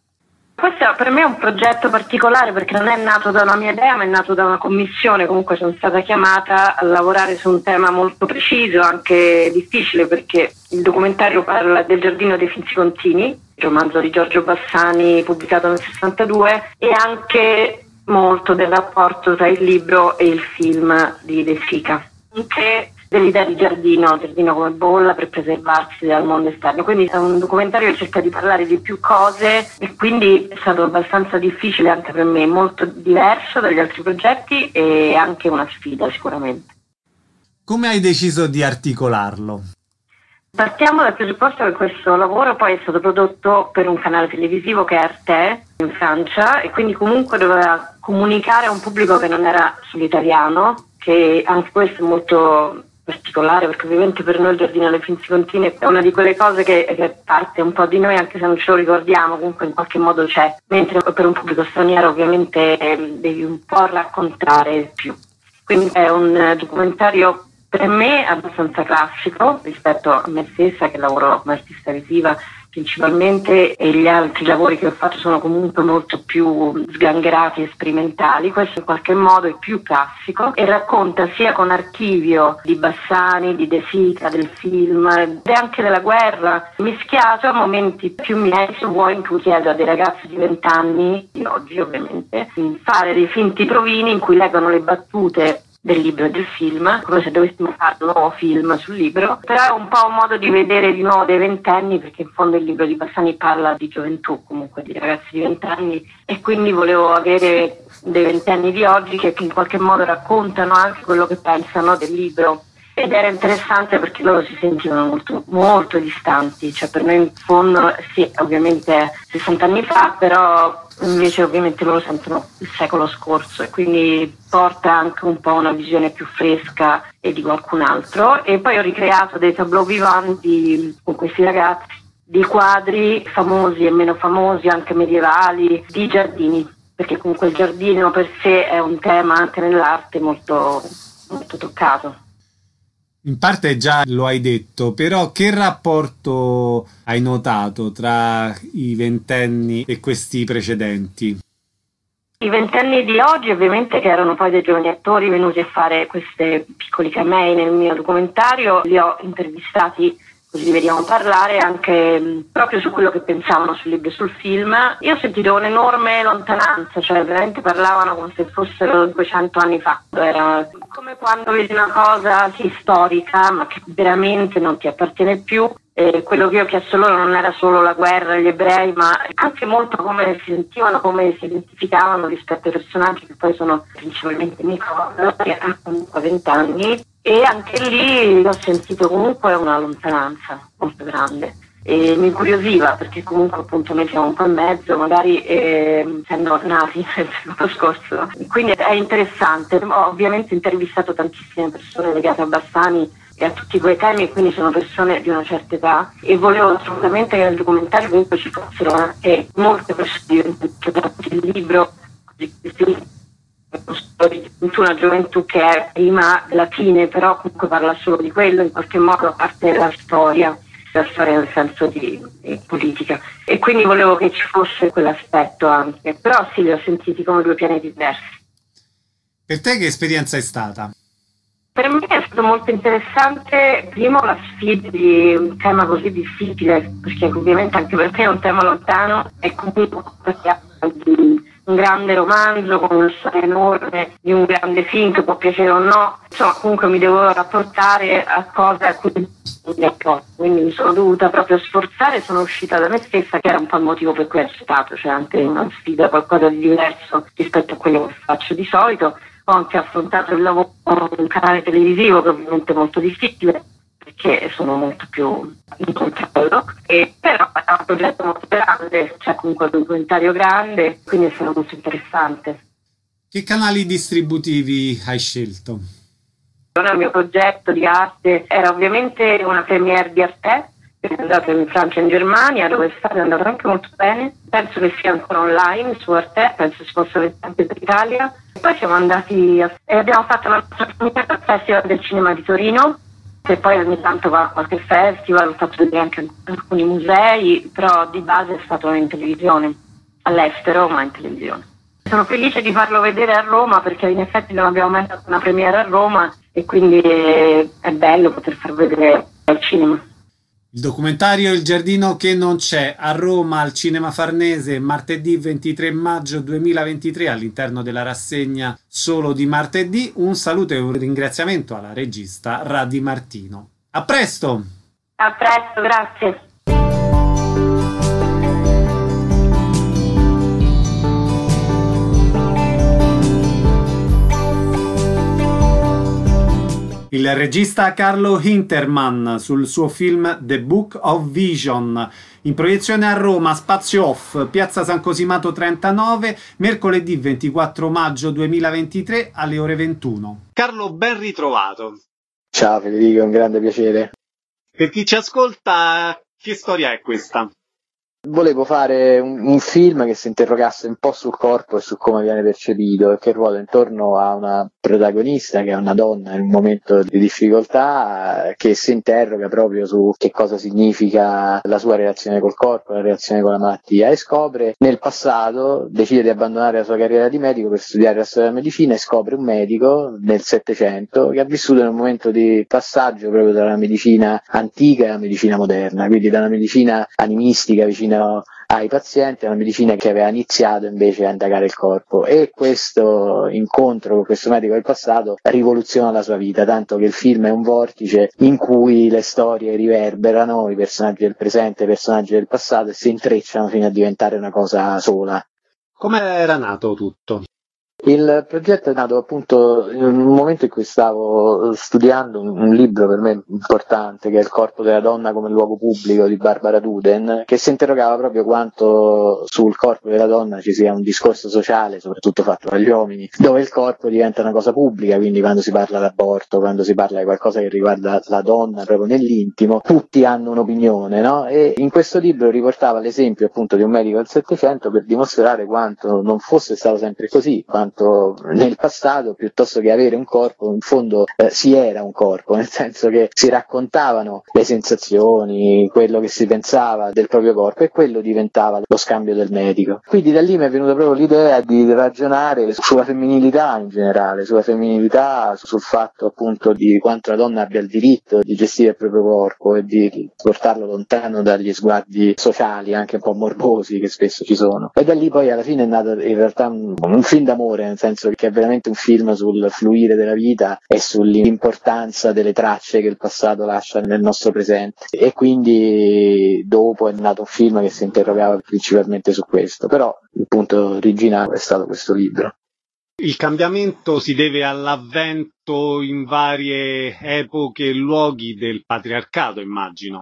Questo per me è un progetto particolare perché non è nato da una mia idea, ma è nato da una commissione. Comunque sono stata chiamata a lavorare su un tema molto preciso, anche difficile, perché il documentario parla del Giardino dei Finzi Contini, il romanzo di Giorgio Bassani pubblicato nel sessantadue, e anche molto del rapporto tra il libro e il film di De Sica. Anche dell'idea di giardino, giardino come bolla per preservarsi dal mondo esterno. Quindi è un documentario che cerca di parlare di più cose e quindi è stato abbastanza difficile anche per me, molto diverso dagli altri progetti e anche una sfida sicuramente. Come hai deciso di articolarlo? Partiamo dal presupposto che questo lavoro poi è stato prodotto per un canale televisivo che è Arte in Francia e quindi comunque doveva comunicare a un pubblico che non era sull'italiano, che anche questo è molto particolare perché ovviamente per noi il Giardino dei Finzi Contini è una di quelle cose che, che parte un po' di noi anche se non ce lo ricordiamo, comunque in qualche modo c'è, mentre per un pubblico straniero ovviamente eh, devi un po' raccontare più. Quindi è un documentario per me abbastanza classico rispetto a me stessa che lavoro come artista visiva principalmente, e gli altri lavori che ho fatto sono comunque molto più sgangherati e sperimentali. Questo in qualche modo è più classico e racconta sia con archivio di Bassani, di De Sica, del film e anche della guerra, mischiato a momenti più miei, se vuoi, in cui chiedo a dei ragazzi di vent'anni, di oggi ovviamente, di fare dei finti provini in cui leggono le battute del libro e del film, come se dovessimo fare un nuovo film sul libro, però è un po' un modo di vedere di nuovo dei ventenni, perché in fondo il libro di Bassani parla di gioventù, comunque di ragazzi di vent'anni, e quindi volevo avere dei ventenni di oggi che in qualche modo raccontano anche quello che pensano del libro. Ed era interessante perché loro si sentivano molto, molto distanti, cioè per noi in fondo sì, ovviamente sessanta anni fa, però invece ovviamente loro sentono il secolo scorso e quindi porta anche un po' una visione più fresca e di qualcun altro. E poi ho ricreato dei tableau vivant di, con questi ragazzi, di quadri famosi e meno famosi, anche medievali, di giardini, perché comunque il giardino per sé è un tema anche nell'arte molto, molto toccato. In parte già lo hai detto, però che rapporto hai notato tra i ventenni e questi precedenti? I ventenni di oggi ovviamente, che erano poi dei giovani attori venuti a fare questi piccoli camei nel mio documentario, li ho intervistati così vediamo parlare anche mh, proprio su quello che pensavano sul libro e sul film. Io ho sentito un'enorme lontananza, cioè veramente parlavano come se fossero duecento anni fa. Era come quando vedi una cosa sì, storica, ma che veramente non ti appartiene più. Eh, quello che io ho chiesto loro non era solo la guerra, gli ebrei, ma anche molto come si sentivano, come si identificavano rispetto ai personaggi che poi sono principalmente Nicola, che ha comunque venti anni. E anche lì ho sentito comunque una lontananza molto grande. e mi incuriosiva perché comunque appunto noi siamo un po' in mezzo, magari eh, essendo nati il secolo scorso, quindi è interessante. Ho ovviamente intervistato tantissime persone legate a Bassani e a tutti quei temi, e quindi sono persone di una certa età, e volevo assolutamente che nel documentario comunque ci fossero anche molte persone diventate il libro di una gioventù che è prima della fine, però comunque parla solo di quello, in qualche modo, a parte la storia, la storia nel senso di, di politica, e quindi volevo che ci fosse quell'aspetto anche, però sì, li ho sentiti come due pianeti diversi. Per te che esperienza è stata? Per me è stato molto interessante, primo, la sfida di un tema così difficile, perché ovviamente anche per me è un tema lontano, e comunque di un grande romanzo con una storia enorme, di un grande film che può piacere o no, insomma comunque mi devo rapportare a cose a cui mi accorgo, quindi mi sono dovuta proprio sforzare, sono uscita da me stessa, che era un po' il motivo per cui è stato, cioè anche una sfida, qualcosa di diverso rispetto a quello che faccio di solito. Ho anche affrontato il lavoro con un canale televisivo che ovviamente è molto difficile perché sono molto più in controllo, e però è un progetto molto grande, cioè comunque un documentario grande, quindi è stato molto interessante. Che canali distributivi hai scelto? Il mio progetto di arte era ovviamente una premiere di Arte, che è andata in Francia e in Germania, dove è stata andata anche molto bene. Penso che sia ancora online su Arte, penso si possa vedere anche per l'Italia. Poi siamo andati a, e abbiamo fatto la nostra premiere al Festival del Cinema di Torino, che poi ogni tanto va a qualche festival, ho fatto vedere anche in alcuni musei, però di base è stato in televisione, all'estero ma in televisione. Sono felice di farlo vedere a Roma perché in effetti non abbiamo mai fatto una premiere a Roma, e quindi è bello poter far vedere al cinema. Il documentario Il giardino che non c'è, a Roma al Cinema Farnese, martedì ventitré maggio duemilaventitré, all'interno della rassegna Solo di martedì. Un saluto e un ringraziamento alla regista Radi Martino. A presto! A presto, grazie. Il regista Carlo Hintermann sul suo film The Book of Vision, in proiezione a Roma, Spazio Off, Piazza San Cosimato trentanove, mercoledì ventiquattro maggio duemilaventitré alle ore ventuno. Carlo, ben ritrovato. Ciao Federico, è un grande piacere. Per chi ci ascolta, che storia è questa? Volevo fare un, un film che si interrogasse un po' sul corpo e su come viene percepito, e che ruota intorno a una protagonista che è una donna in un momento di difficoltà, che si interroga proprio su che cosa significa la sua relazione col corpo, la relazione con la malattia, e scopre nel passato, decide di abbandonare la sua carriera di medico per studiare la storia della medicina, e scopre un medico nel Settecento che ha vissuto in un momento di passaggio proprio dalla medicina antica e alla medicina moderna, quindi dalla medicina animistica vicina ai pazienti, una medicina che aveva iniziato invece a indagare il corpo, e questo incontro con questo medico del passato rivoluziona la sua vita, tanto che il film è un vortice in cui le storie riverberano, i personaggi del presente, i personaggi del passato, e si intrecciano fino a diventare una cosa sola. Come era nato tutto? Il progetto è nato appunto in un momento in cui stavo studiando un, un libro per me importante, che è Il corpo della donna come luogo pubblico di Barbara Duden, che si interrogava proprio quanto sul corpo della donna ci sia un discorso sociale, soprattutto fatto dagli uomini, dove il corpo diventa una cosa pubblica, quindi quando si parla d'aborto, quando si parla di qualcosa che riguarda la donna proprio nell'intimo, tutti hanno un'opinione, no? E in questo libro riportava l'esempio appunto di un medico del Settecento per dimostrare quanto non fosse stato sempre così, quanto nel passato, piuttosto che avere un corpo, in fondo eh, si era un corpo, nel senso che si raccontavano le sensazioni, quello che si pensava del proprio corpo, e quello diventava lo scambio del medico. Quindi da lì mi è venuta proprio l'idea di ragionare sulla femminilità in generale, sulla femminilità, sul fatto appunto di quanto la donna abbia il diritto di gestire il proprio corpo e di portarlo lontano dagli sguardi sociali, anche un po' morbosi, che spesso ci sono. E da lì poi alla fine è nato in realtà un, un film d'amore, nel senso che è veramente un film sul fluire della vita e sull'importanza delle tracce che il passato lascia nel nostro presente, e quindi dopo è nato un film che si interrogava principalmente su questo, però il punto originale è stato questo libro. Il cambiamento si deve all'avvento in varie epoche e luoghi del patriarcato, immagino.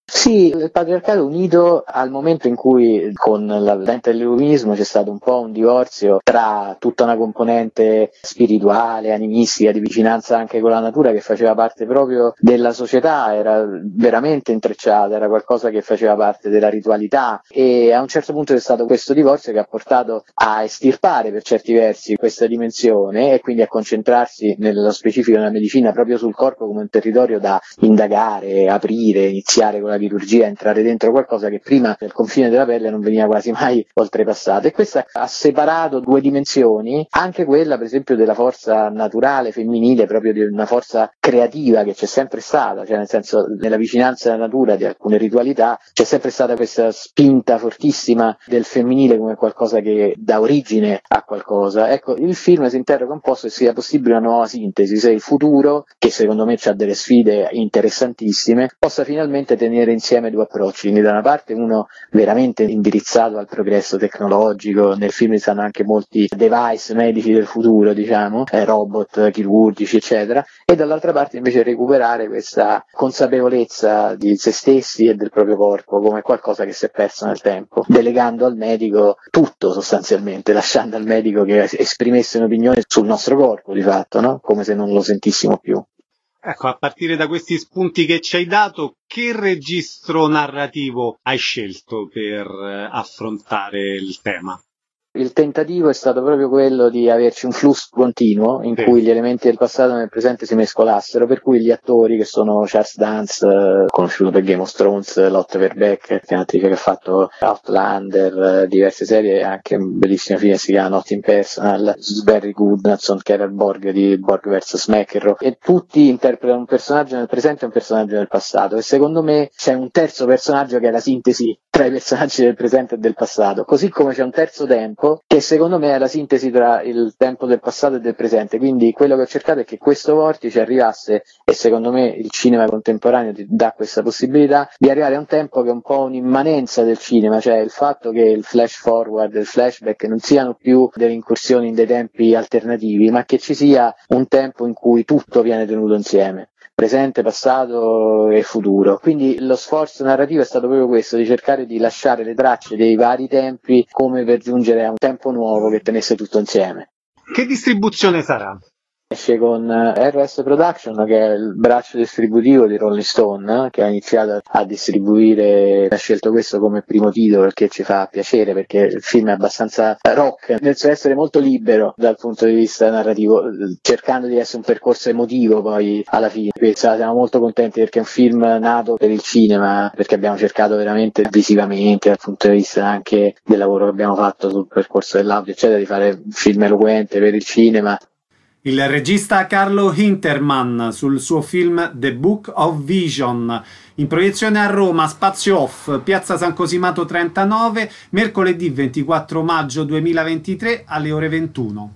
Sì, il patriarcato unito al momento in cui con l'avvento dell'illuminismo c'è stato un po' un divorzio tra tutta una componente spirituale, animistica, di vicinanza anche con la natura che faceva parte proprio della società, era veramente intrecciata, era qualcosa che faceva parte della ritualità, e a un certo punto c'è stato questo divorzio che ha portato a estirpare per certi versi questa dimensione e quindi a concentrarsi nello specifico della medicina proprio sul corpo come un territorio da indagare, aprire, iniziare con la chirurgia, entrare dentro qualcosa che prima del confine della pelle non veniva quasi mai oltrepassato, e questo ha separato due dimensioni, anche quella per esempio della forza naturale femminile, proprio di una forza creativa che c'è sempre stata, cioè nel senso nella vicinanza alla natura di alcune ritualità c'è sempre stata questa spinta fortissima del femminile come qualcosa che dà origine a qualcosa. Ecco, il film si interroga un po' se sia possibile una nuova sintesi, se il futuro, che secondo me ha delle sfide interessantissime, possa finalmente tenere insieme due approcci, quindi da una parte uno veramente indirizzato al progresso tecnologico, nel film ci stanno anche molti device medici del futuro, diciamo, eh, robot chirurgici eccetera, e dall'altra parte invece recuperare questa consapevolezza di se stessi e del proprio corpo come qualcosa che si è perso nel tempo, delegando al medico tutto sostanzialmente, lasciando al medico che esprimesse un'opinione sul nostro corpo di fatto, no? Come se non lo sentissimo più. Ecco, a partire da questi spunti che ci hai dato, che registro narrativo hai scelto per affrontare il tema? Il tentativo è stato proprio quello di averci un flusso continuo in sì. cui gli elementi del passato e del presente si mescolassero, per cui gli attori che sono Charles Dance, eh, conosciuto per Game of Thrones, Lotte Verbeek, che è un'attrice che ha fatto Outlander, eh, diverse serie, anche un bellissimo film che si chiama Not in Personal, Barry Goodnatson che era il Borg di Borg versus McEnroe, e tutti interpretano un personaggio nel presente e un personaggio nel passato, e secondo me c'è un terzo personaggio che è la sintesi tra i personaggi del presente e del passato, così come c'è un terzo tempo che secondo me è la sintesi tra il tempo del passato e del presente. Quindi quello che ho cercato è che questo vortice arrivasse, e secondo me il cinema contemporaneo ti dà questa possibilità, di arrivare a un tempo che è un po' un'immanenza del cinema, cioè il fatto che il flash forward e il flashback non siano più delle incursioni in dei tempi alternativi, ma che ci sia un tempo in cui tutto viene tenuto insieme, presente, passato e futuro. Quindi lo sforzo narrativo è stato proprio questo, di cercare di lasciare le tracce dei vari tempi come per giungere a un tempo nuovo che tenesse tutto insieme. Che distribuzione sarà? Esce con R S Production, che è il braccio distributivo di Rolling Stone, che ha iniziato a distribuire, ha scelto questo come primo titolo perché ci fa piacere, perché il film è abbastanza rock nel suo essere molto libero dal punto di vista narrativo, cercando di essere un percorso emotivo poi alla fine. Siamo molto contenti perché è un film nato per il cinema, perché abbiamo cercato veramente visivamente, dal punto di vista anche del lavoro che abbiamo fatto sul percorso dell'audio eccetera, di fare un film eloquente per il cinema. Il regista Carlo Hintermann sul suo film The Book of Vision, in proiezione a Roma, Spazio Off, Piazza San Cosimato trentanove, mercoledì ventiquattro maggio duemilaventitré alle ore ventuno.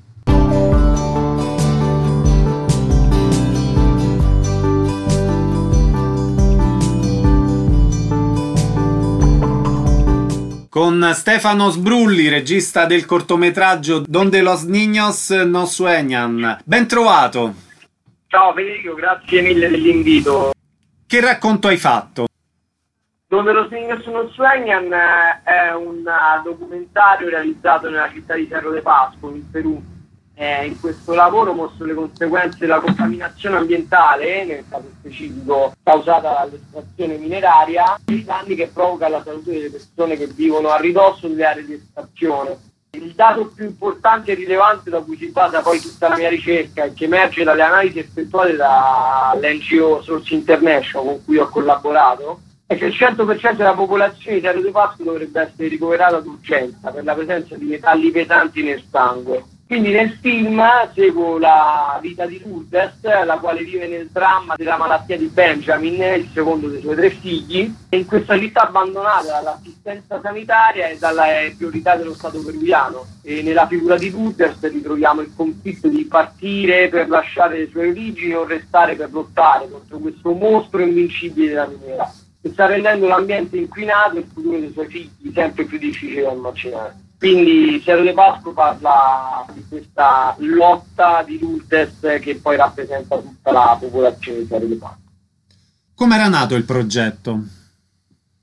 Con Stefano Sbrulli, regista del cortometraggio Donde los niños no sueñan. Ben trovato! Ciao Federico, grazie mille dell'invito. Che racconto hai fatto? Donde los niños no sueñan è un documentario realizzato nella città di Cerro de Pasco, in Perù. Eh, in questo lavoro mostro le conseguenze della contaminazione ambientale, nel caso specifico causata dall'estrazione mineraria, e i danni che provoca alla salute delle persone che vivono a ridosso delle aree di estrazione. Il dato più importante e rilevante da cui si basa poi tutta la mia ricerca e che emerge dalle analisi effettuate dall'N G O Source International con cui ho collaborato è che il cento per cento della popolazione di Cerro de Pasco dovrebbe essere ricoverata d'urgenza per la presenza di metalli pesanti nel sangue. Quindi nel film seguo la vita di Lourdes, la quale vive nel dramma della malattia di Benjamin, il secondo dei suoi tre figli, in questa città abbandonata dall'assistenza sanitaria e dalle priorità dello Stato peruviano. E nella figura di Lourdes ritroviamo il conflitto di partire per lasciare le sue origini o restare per lottare contro questo mostro invincibile della miniera, che sta rendendo l'ambiente inquinato e il futuro dei suoi figli sempre più difficile da immaginare. Quindi Cerro de Pasco parla di questa lotta di Lourdes che poi rappresenta tutta la popolazione di Cerro de Pasco. Come era nato il progetto?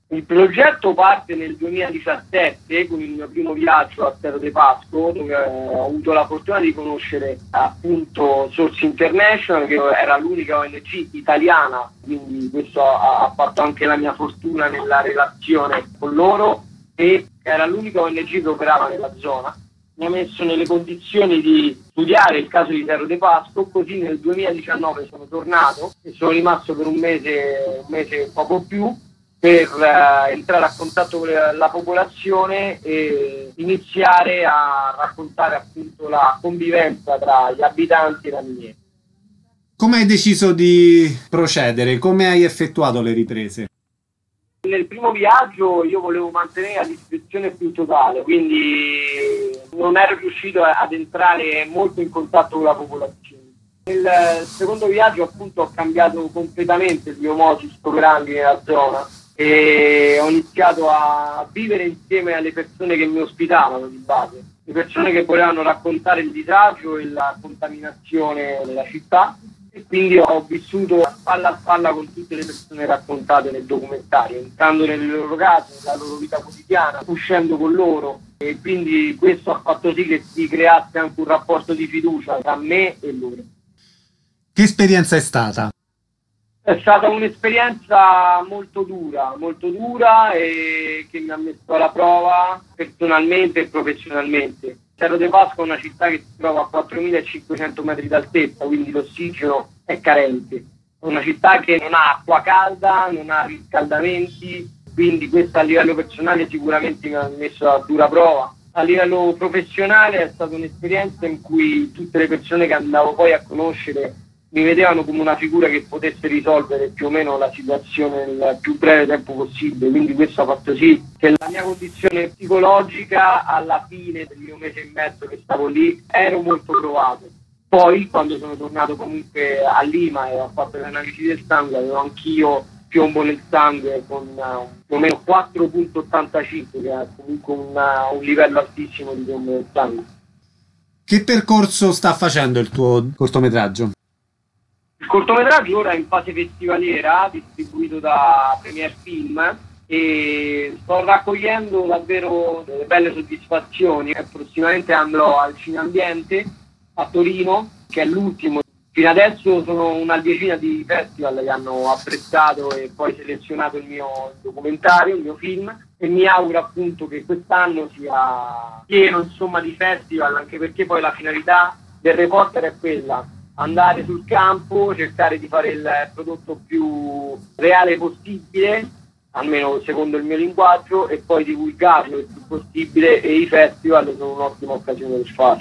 Il progetto parte nel duemiladiciassette con il mio primo viaggio a Terro de Pasco, dove ho avuto la fortuna di conoscere appunto Source International, che era l'unica O N G italiana, quindi questo ha fatto anche la mia fortuna nella relazione con loro, e era l'unica O N G che operava nella zona. Mi ha messo nelle condizioni di studiare il caso di Terro de Pasco, così nel duemiladiciannove sono tornato e sono rimasto per un mese, un mese e poco più, per uh, entrare a contatto con la popolazione e iniziare a raccontare appunto la convivenza tra gli abitanti e la miniera. Come hai deciso di procedere? Come hai effettuato le riprese? Nel primo viaggio io volevo mantenere la discrezione più totale, quindi non ero riuscito ad entrare molto in contatto con la popolazione. Nel secondo viaggio appunto ho cambiato completamente il mio modus operandi nella zona e ho iniziato a vivere insieme alle persone che mi ospitavano di base, le persone che volevano raccontare il disagio e la contaminazione della città, e quindi ho vissuto spalla a spalla con tutte le persone raccontate nel documentario, entrando nelle loro case, nella loro vita quotidiana, uscendo con loro, e quindi questo ha fatto sì che si creasse anche un rapporto di fiducia tra me e loro. Che esperienza è stata? È stata un'esperienza molto dura, molto dura e che mi ha messo alla prova personalmente e professionalmente. Terro de Pasco è una città che si trova a quattromilacinquecento metri d'altezza, quindi l'ossigeno è carente. È una città che non ha acqua calda, non ha riscaldamenti, quindi questo a livello personale sicuramente mi ha messo a dura prova. A livello professionale è stata un'esperienza in cui tutte le persone che andavo poi a conoscere mi vedevano come una figura che potesse risolvere più o meno la situazione nel più breve tempo possibile, quindi questo ha fatto sì che la mia condizione psicologica alla fine del mio mese e mezzo che stavo lì ero molto provato. Poi quando sono tornato comunque a Lima e ho fatto le analisi del sangue, avevo anch'io piombo nel sangue con uh, più o meno quattro virgola ottantacinque, che è comunque una, un livello altissimo di piombo nel sangue. Che percorso sta facendo il tuo cortometraggio? Il cortometraggio ora è in fase festivaliera, distribuito da Premier Film, e sto raccogliendo davvero delle belle soddisfazioni. Prossimamente andrò al Cineambiente a Torino, che è l'ultimo. Fino adesso sono una decina di festival che hanno apprezzato e poi selezionato il mio documentario, il mio film, e mi auguro appunto che quest'anno sia pieno insomma di festival, anche perché poi la finalità del reporter è quella: andare sul campo, cercare di fare il prodotto più reale possibile, almeno secondo il mio linguaggio, e poi divulgarlo il più possibile, e i festival sono un'ottima occasione per farlo.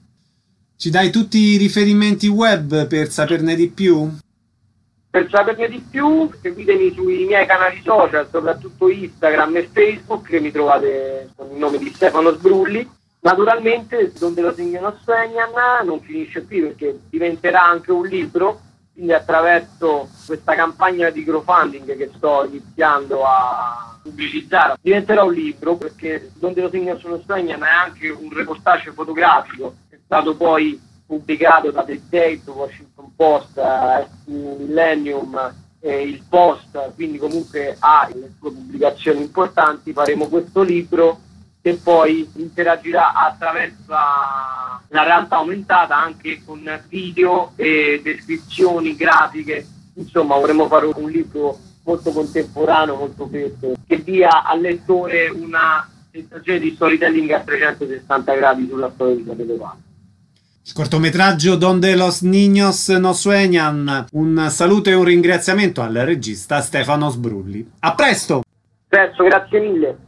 Ci dai tutti i riferimenti web per saperne di più? Per saperne di più seguitemi sui miei canali social, soprattutto Instagram e Facebook, che mi trovate con il nome di Stefano Sbrulli. Naturalmente Donde lo segnano Sueñan non finisce qui, perché diventerà anche un libro, quindi attraverso questa campagna di crowdfunding che sto iniziando a pubblicizzare diventerà un libro, perché Donde lo segnano Sueñan è anche un reportage fotografico, è stato poi pubblicato da The Date, Washington Post, Millennium e il Post, quindi comunque ha le sue pubblicazioni importanti. Faremo questo libro che poi interagirà attraverso la, la realtà aumentata, anche con video e descrizioni grafiche. Insomma, vorremmo fare un libro molto contemporaneo, molto fresco, che dia al lettore una sensazione di storytelling a trecentosessanta gradi sulla storia di Terro de Pasco. Il cortometraggio Donde los niños no sueñan. Un saluto e un ringraziamento al regista Stefano Sbrulli. A presto! Presto, grazie mille.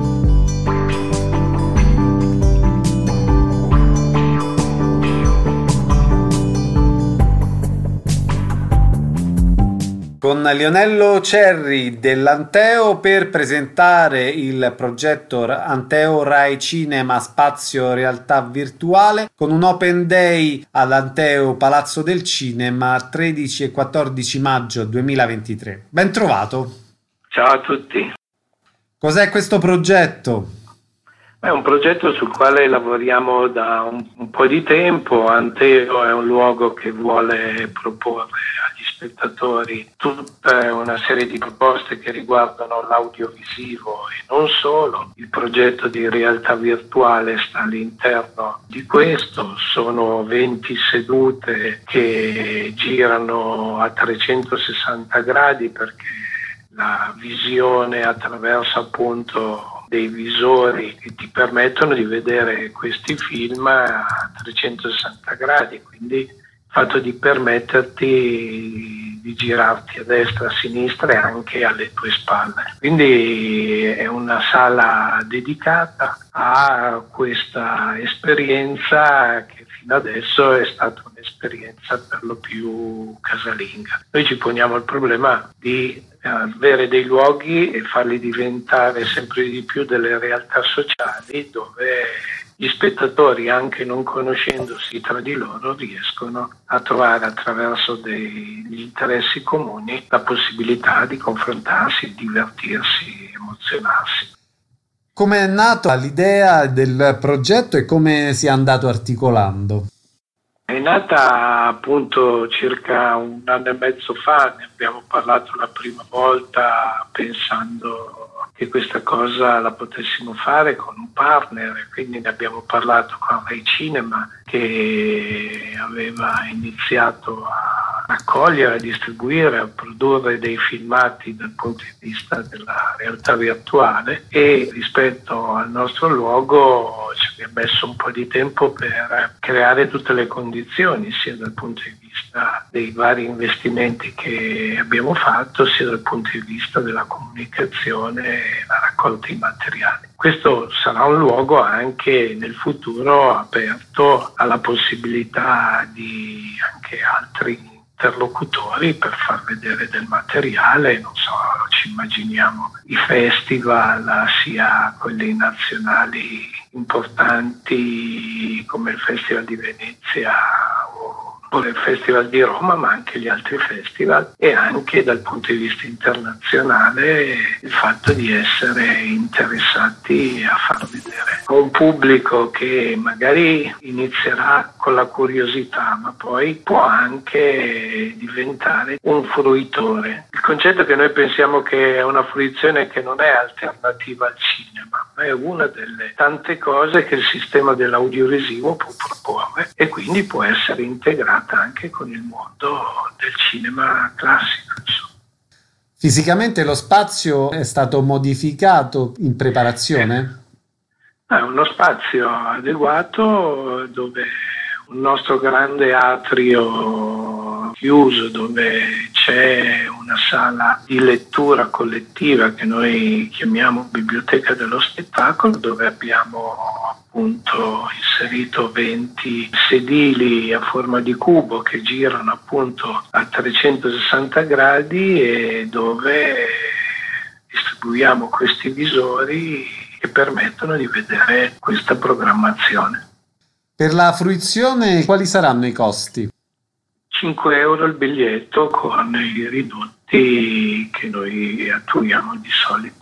Con Lionello Cerri dell'Anteo per presentare il progetto Anteo Rai Cinema Spazio Realtà Virtuale, con un Open Day all'Anteo Palazzo del Cinema tredici e quattordici maggio duemilaventitré. Ben trovato! Ciao a tutti! Cos'è questo progetto? È un progetto sul quale lavoriamo da un, un po' di tempo. Anteo è un luogo che vuole proporre agli spettatori spettatori tutta una serie di proposte che riguardano l'audiovisivo e non solo. Il progetto di realtà virtuale sta all'interno di questo, sono venti sedute che girano a trecentosessanta gradi perché la visione attraverso appunto dei visori che ti permettono di vedere questi film a trecentosessanta gradi, quindi il fatto di permetterti di girarti a destra, a sinistra e anche alle tue spalle. Quindi è una sala dedicata a questa esperienza che fino adesso è stata un'esperienza per lo più casalinga. Noi ci poniamo il problema di avere dei luoghi e farli diventare sempre di più delle realtà sociali dove gli spettatori, anche non conoscendosi tra di loro, riescono a trovare attraverso degli interessi comuni la possibilità di confrontarsi, divertirsi, emozionarsi. Come è nata l'idea del progetto e come si è andato articolando? È nata appunto circa un anno e mezzo fa, ne abbiamo parlato la prima volta pensando che questa cosa la potessimo fare con un partner, quindi ne abbiamo parlato con Rai Cinema che aveva iniziato a raccogliere, a distribuire, a produrre dei filmati dal punto di vista della realtà virtuale e rispetto al nostro luogo ci abbiamo messo un po' di tempo per creare tutte le condizioni sia dal punto di vista dei vari investimenti che abbiamo fatto sia dal punto di vista della comunicazione e la raccolta di materiali. Questo sarà un luogo anche nel futuro aperto alla possibilità di anche altri interlocutori per far vedere del materiale, non so, ci immaginiamo i festival, sia quelli nazionali importanti come il Festival di Venezia o il Festival di Roma, ma anche gli altri festival, e anche dal punto di vista internazionale il fatto di essere interessati a far vedere a un pubblico che magari inizierà con la curiosità, ma poi può anche diventare un fruitore. Il concetto che noi pensiamo che è una fruizione che non è alternativa al cinema, ma è una delle tante cose che il sistema dell'audiovisivo può proporre e quindi può essere integrato anche con il mondo del cinema classico. Insomma. Fisicamente lo spazio è stato modificato in preparazione? È uno spazio adeguato dove un nostro grande atrio chiuso dove c'è una sala di lettura collettiva che noi chiamiamo Biblioteca dello Spettacolo, dove abbiamo appunto inserito venti sedili a forma di cubo che girano appunto a trecentosessanta gradi e dove distribuiamo questi visori che permettono di vedere questa programmazione. Per la fruizione quali saranno i costi? cinque euro il biglietto con i ridotti che noi attuiamo di solito.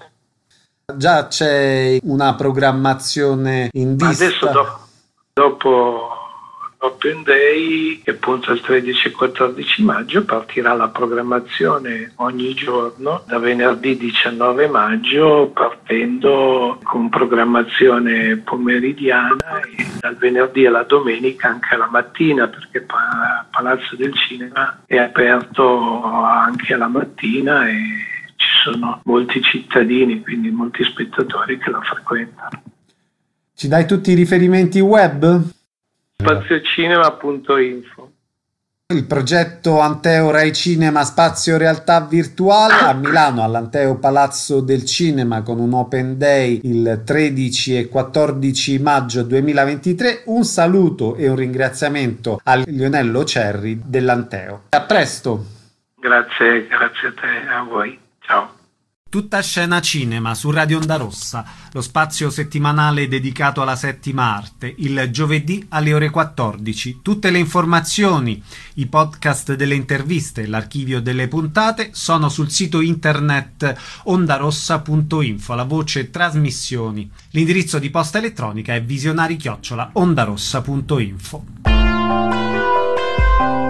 Già c'è una programmazione in vista? Adesso do, dopo l'Open Day, che appunto il tredici e quattordici maggio, partirà la programmazione ogni giorno da venerdì diciannove maggio, partendo con programmazione pomeridiana e dal venerdì alla domenica anche la mattina, perché Palazzo del Cinema è aperto anche la mattina e ci sono molti cittadini, quindi molti spettatori che la frequentano. Ci dai tutti i riferimenti web? spaziocinema punto info. Il progetto Anteo Rai Cinema Spazio Realtà Virtuale a Milano all'Anteo Palazzo del Cinema con un Open Day il tredici e quattordici maggio duemilaventitré. Un saluto e un ringraziamento a Lionello Cerri dell'Anteo. A presto. Grazie, grazie a te, a voi. Ciao. Tutta scena cinema su Radio Onda Rossa, lo spazio settimanale dedicato alla settima arte, il giovedì alle ore quattordici. Tutte le informazioni, i podcast delle interviste, l'archivio delle puntate sono sul sito internet ondarossa punto info, la voce trasmissioni. L'indirizzo di posta elettronica è visionari chiocciola ondarossa punto info.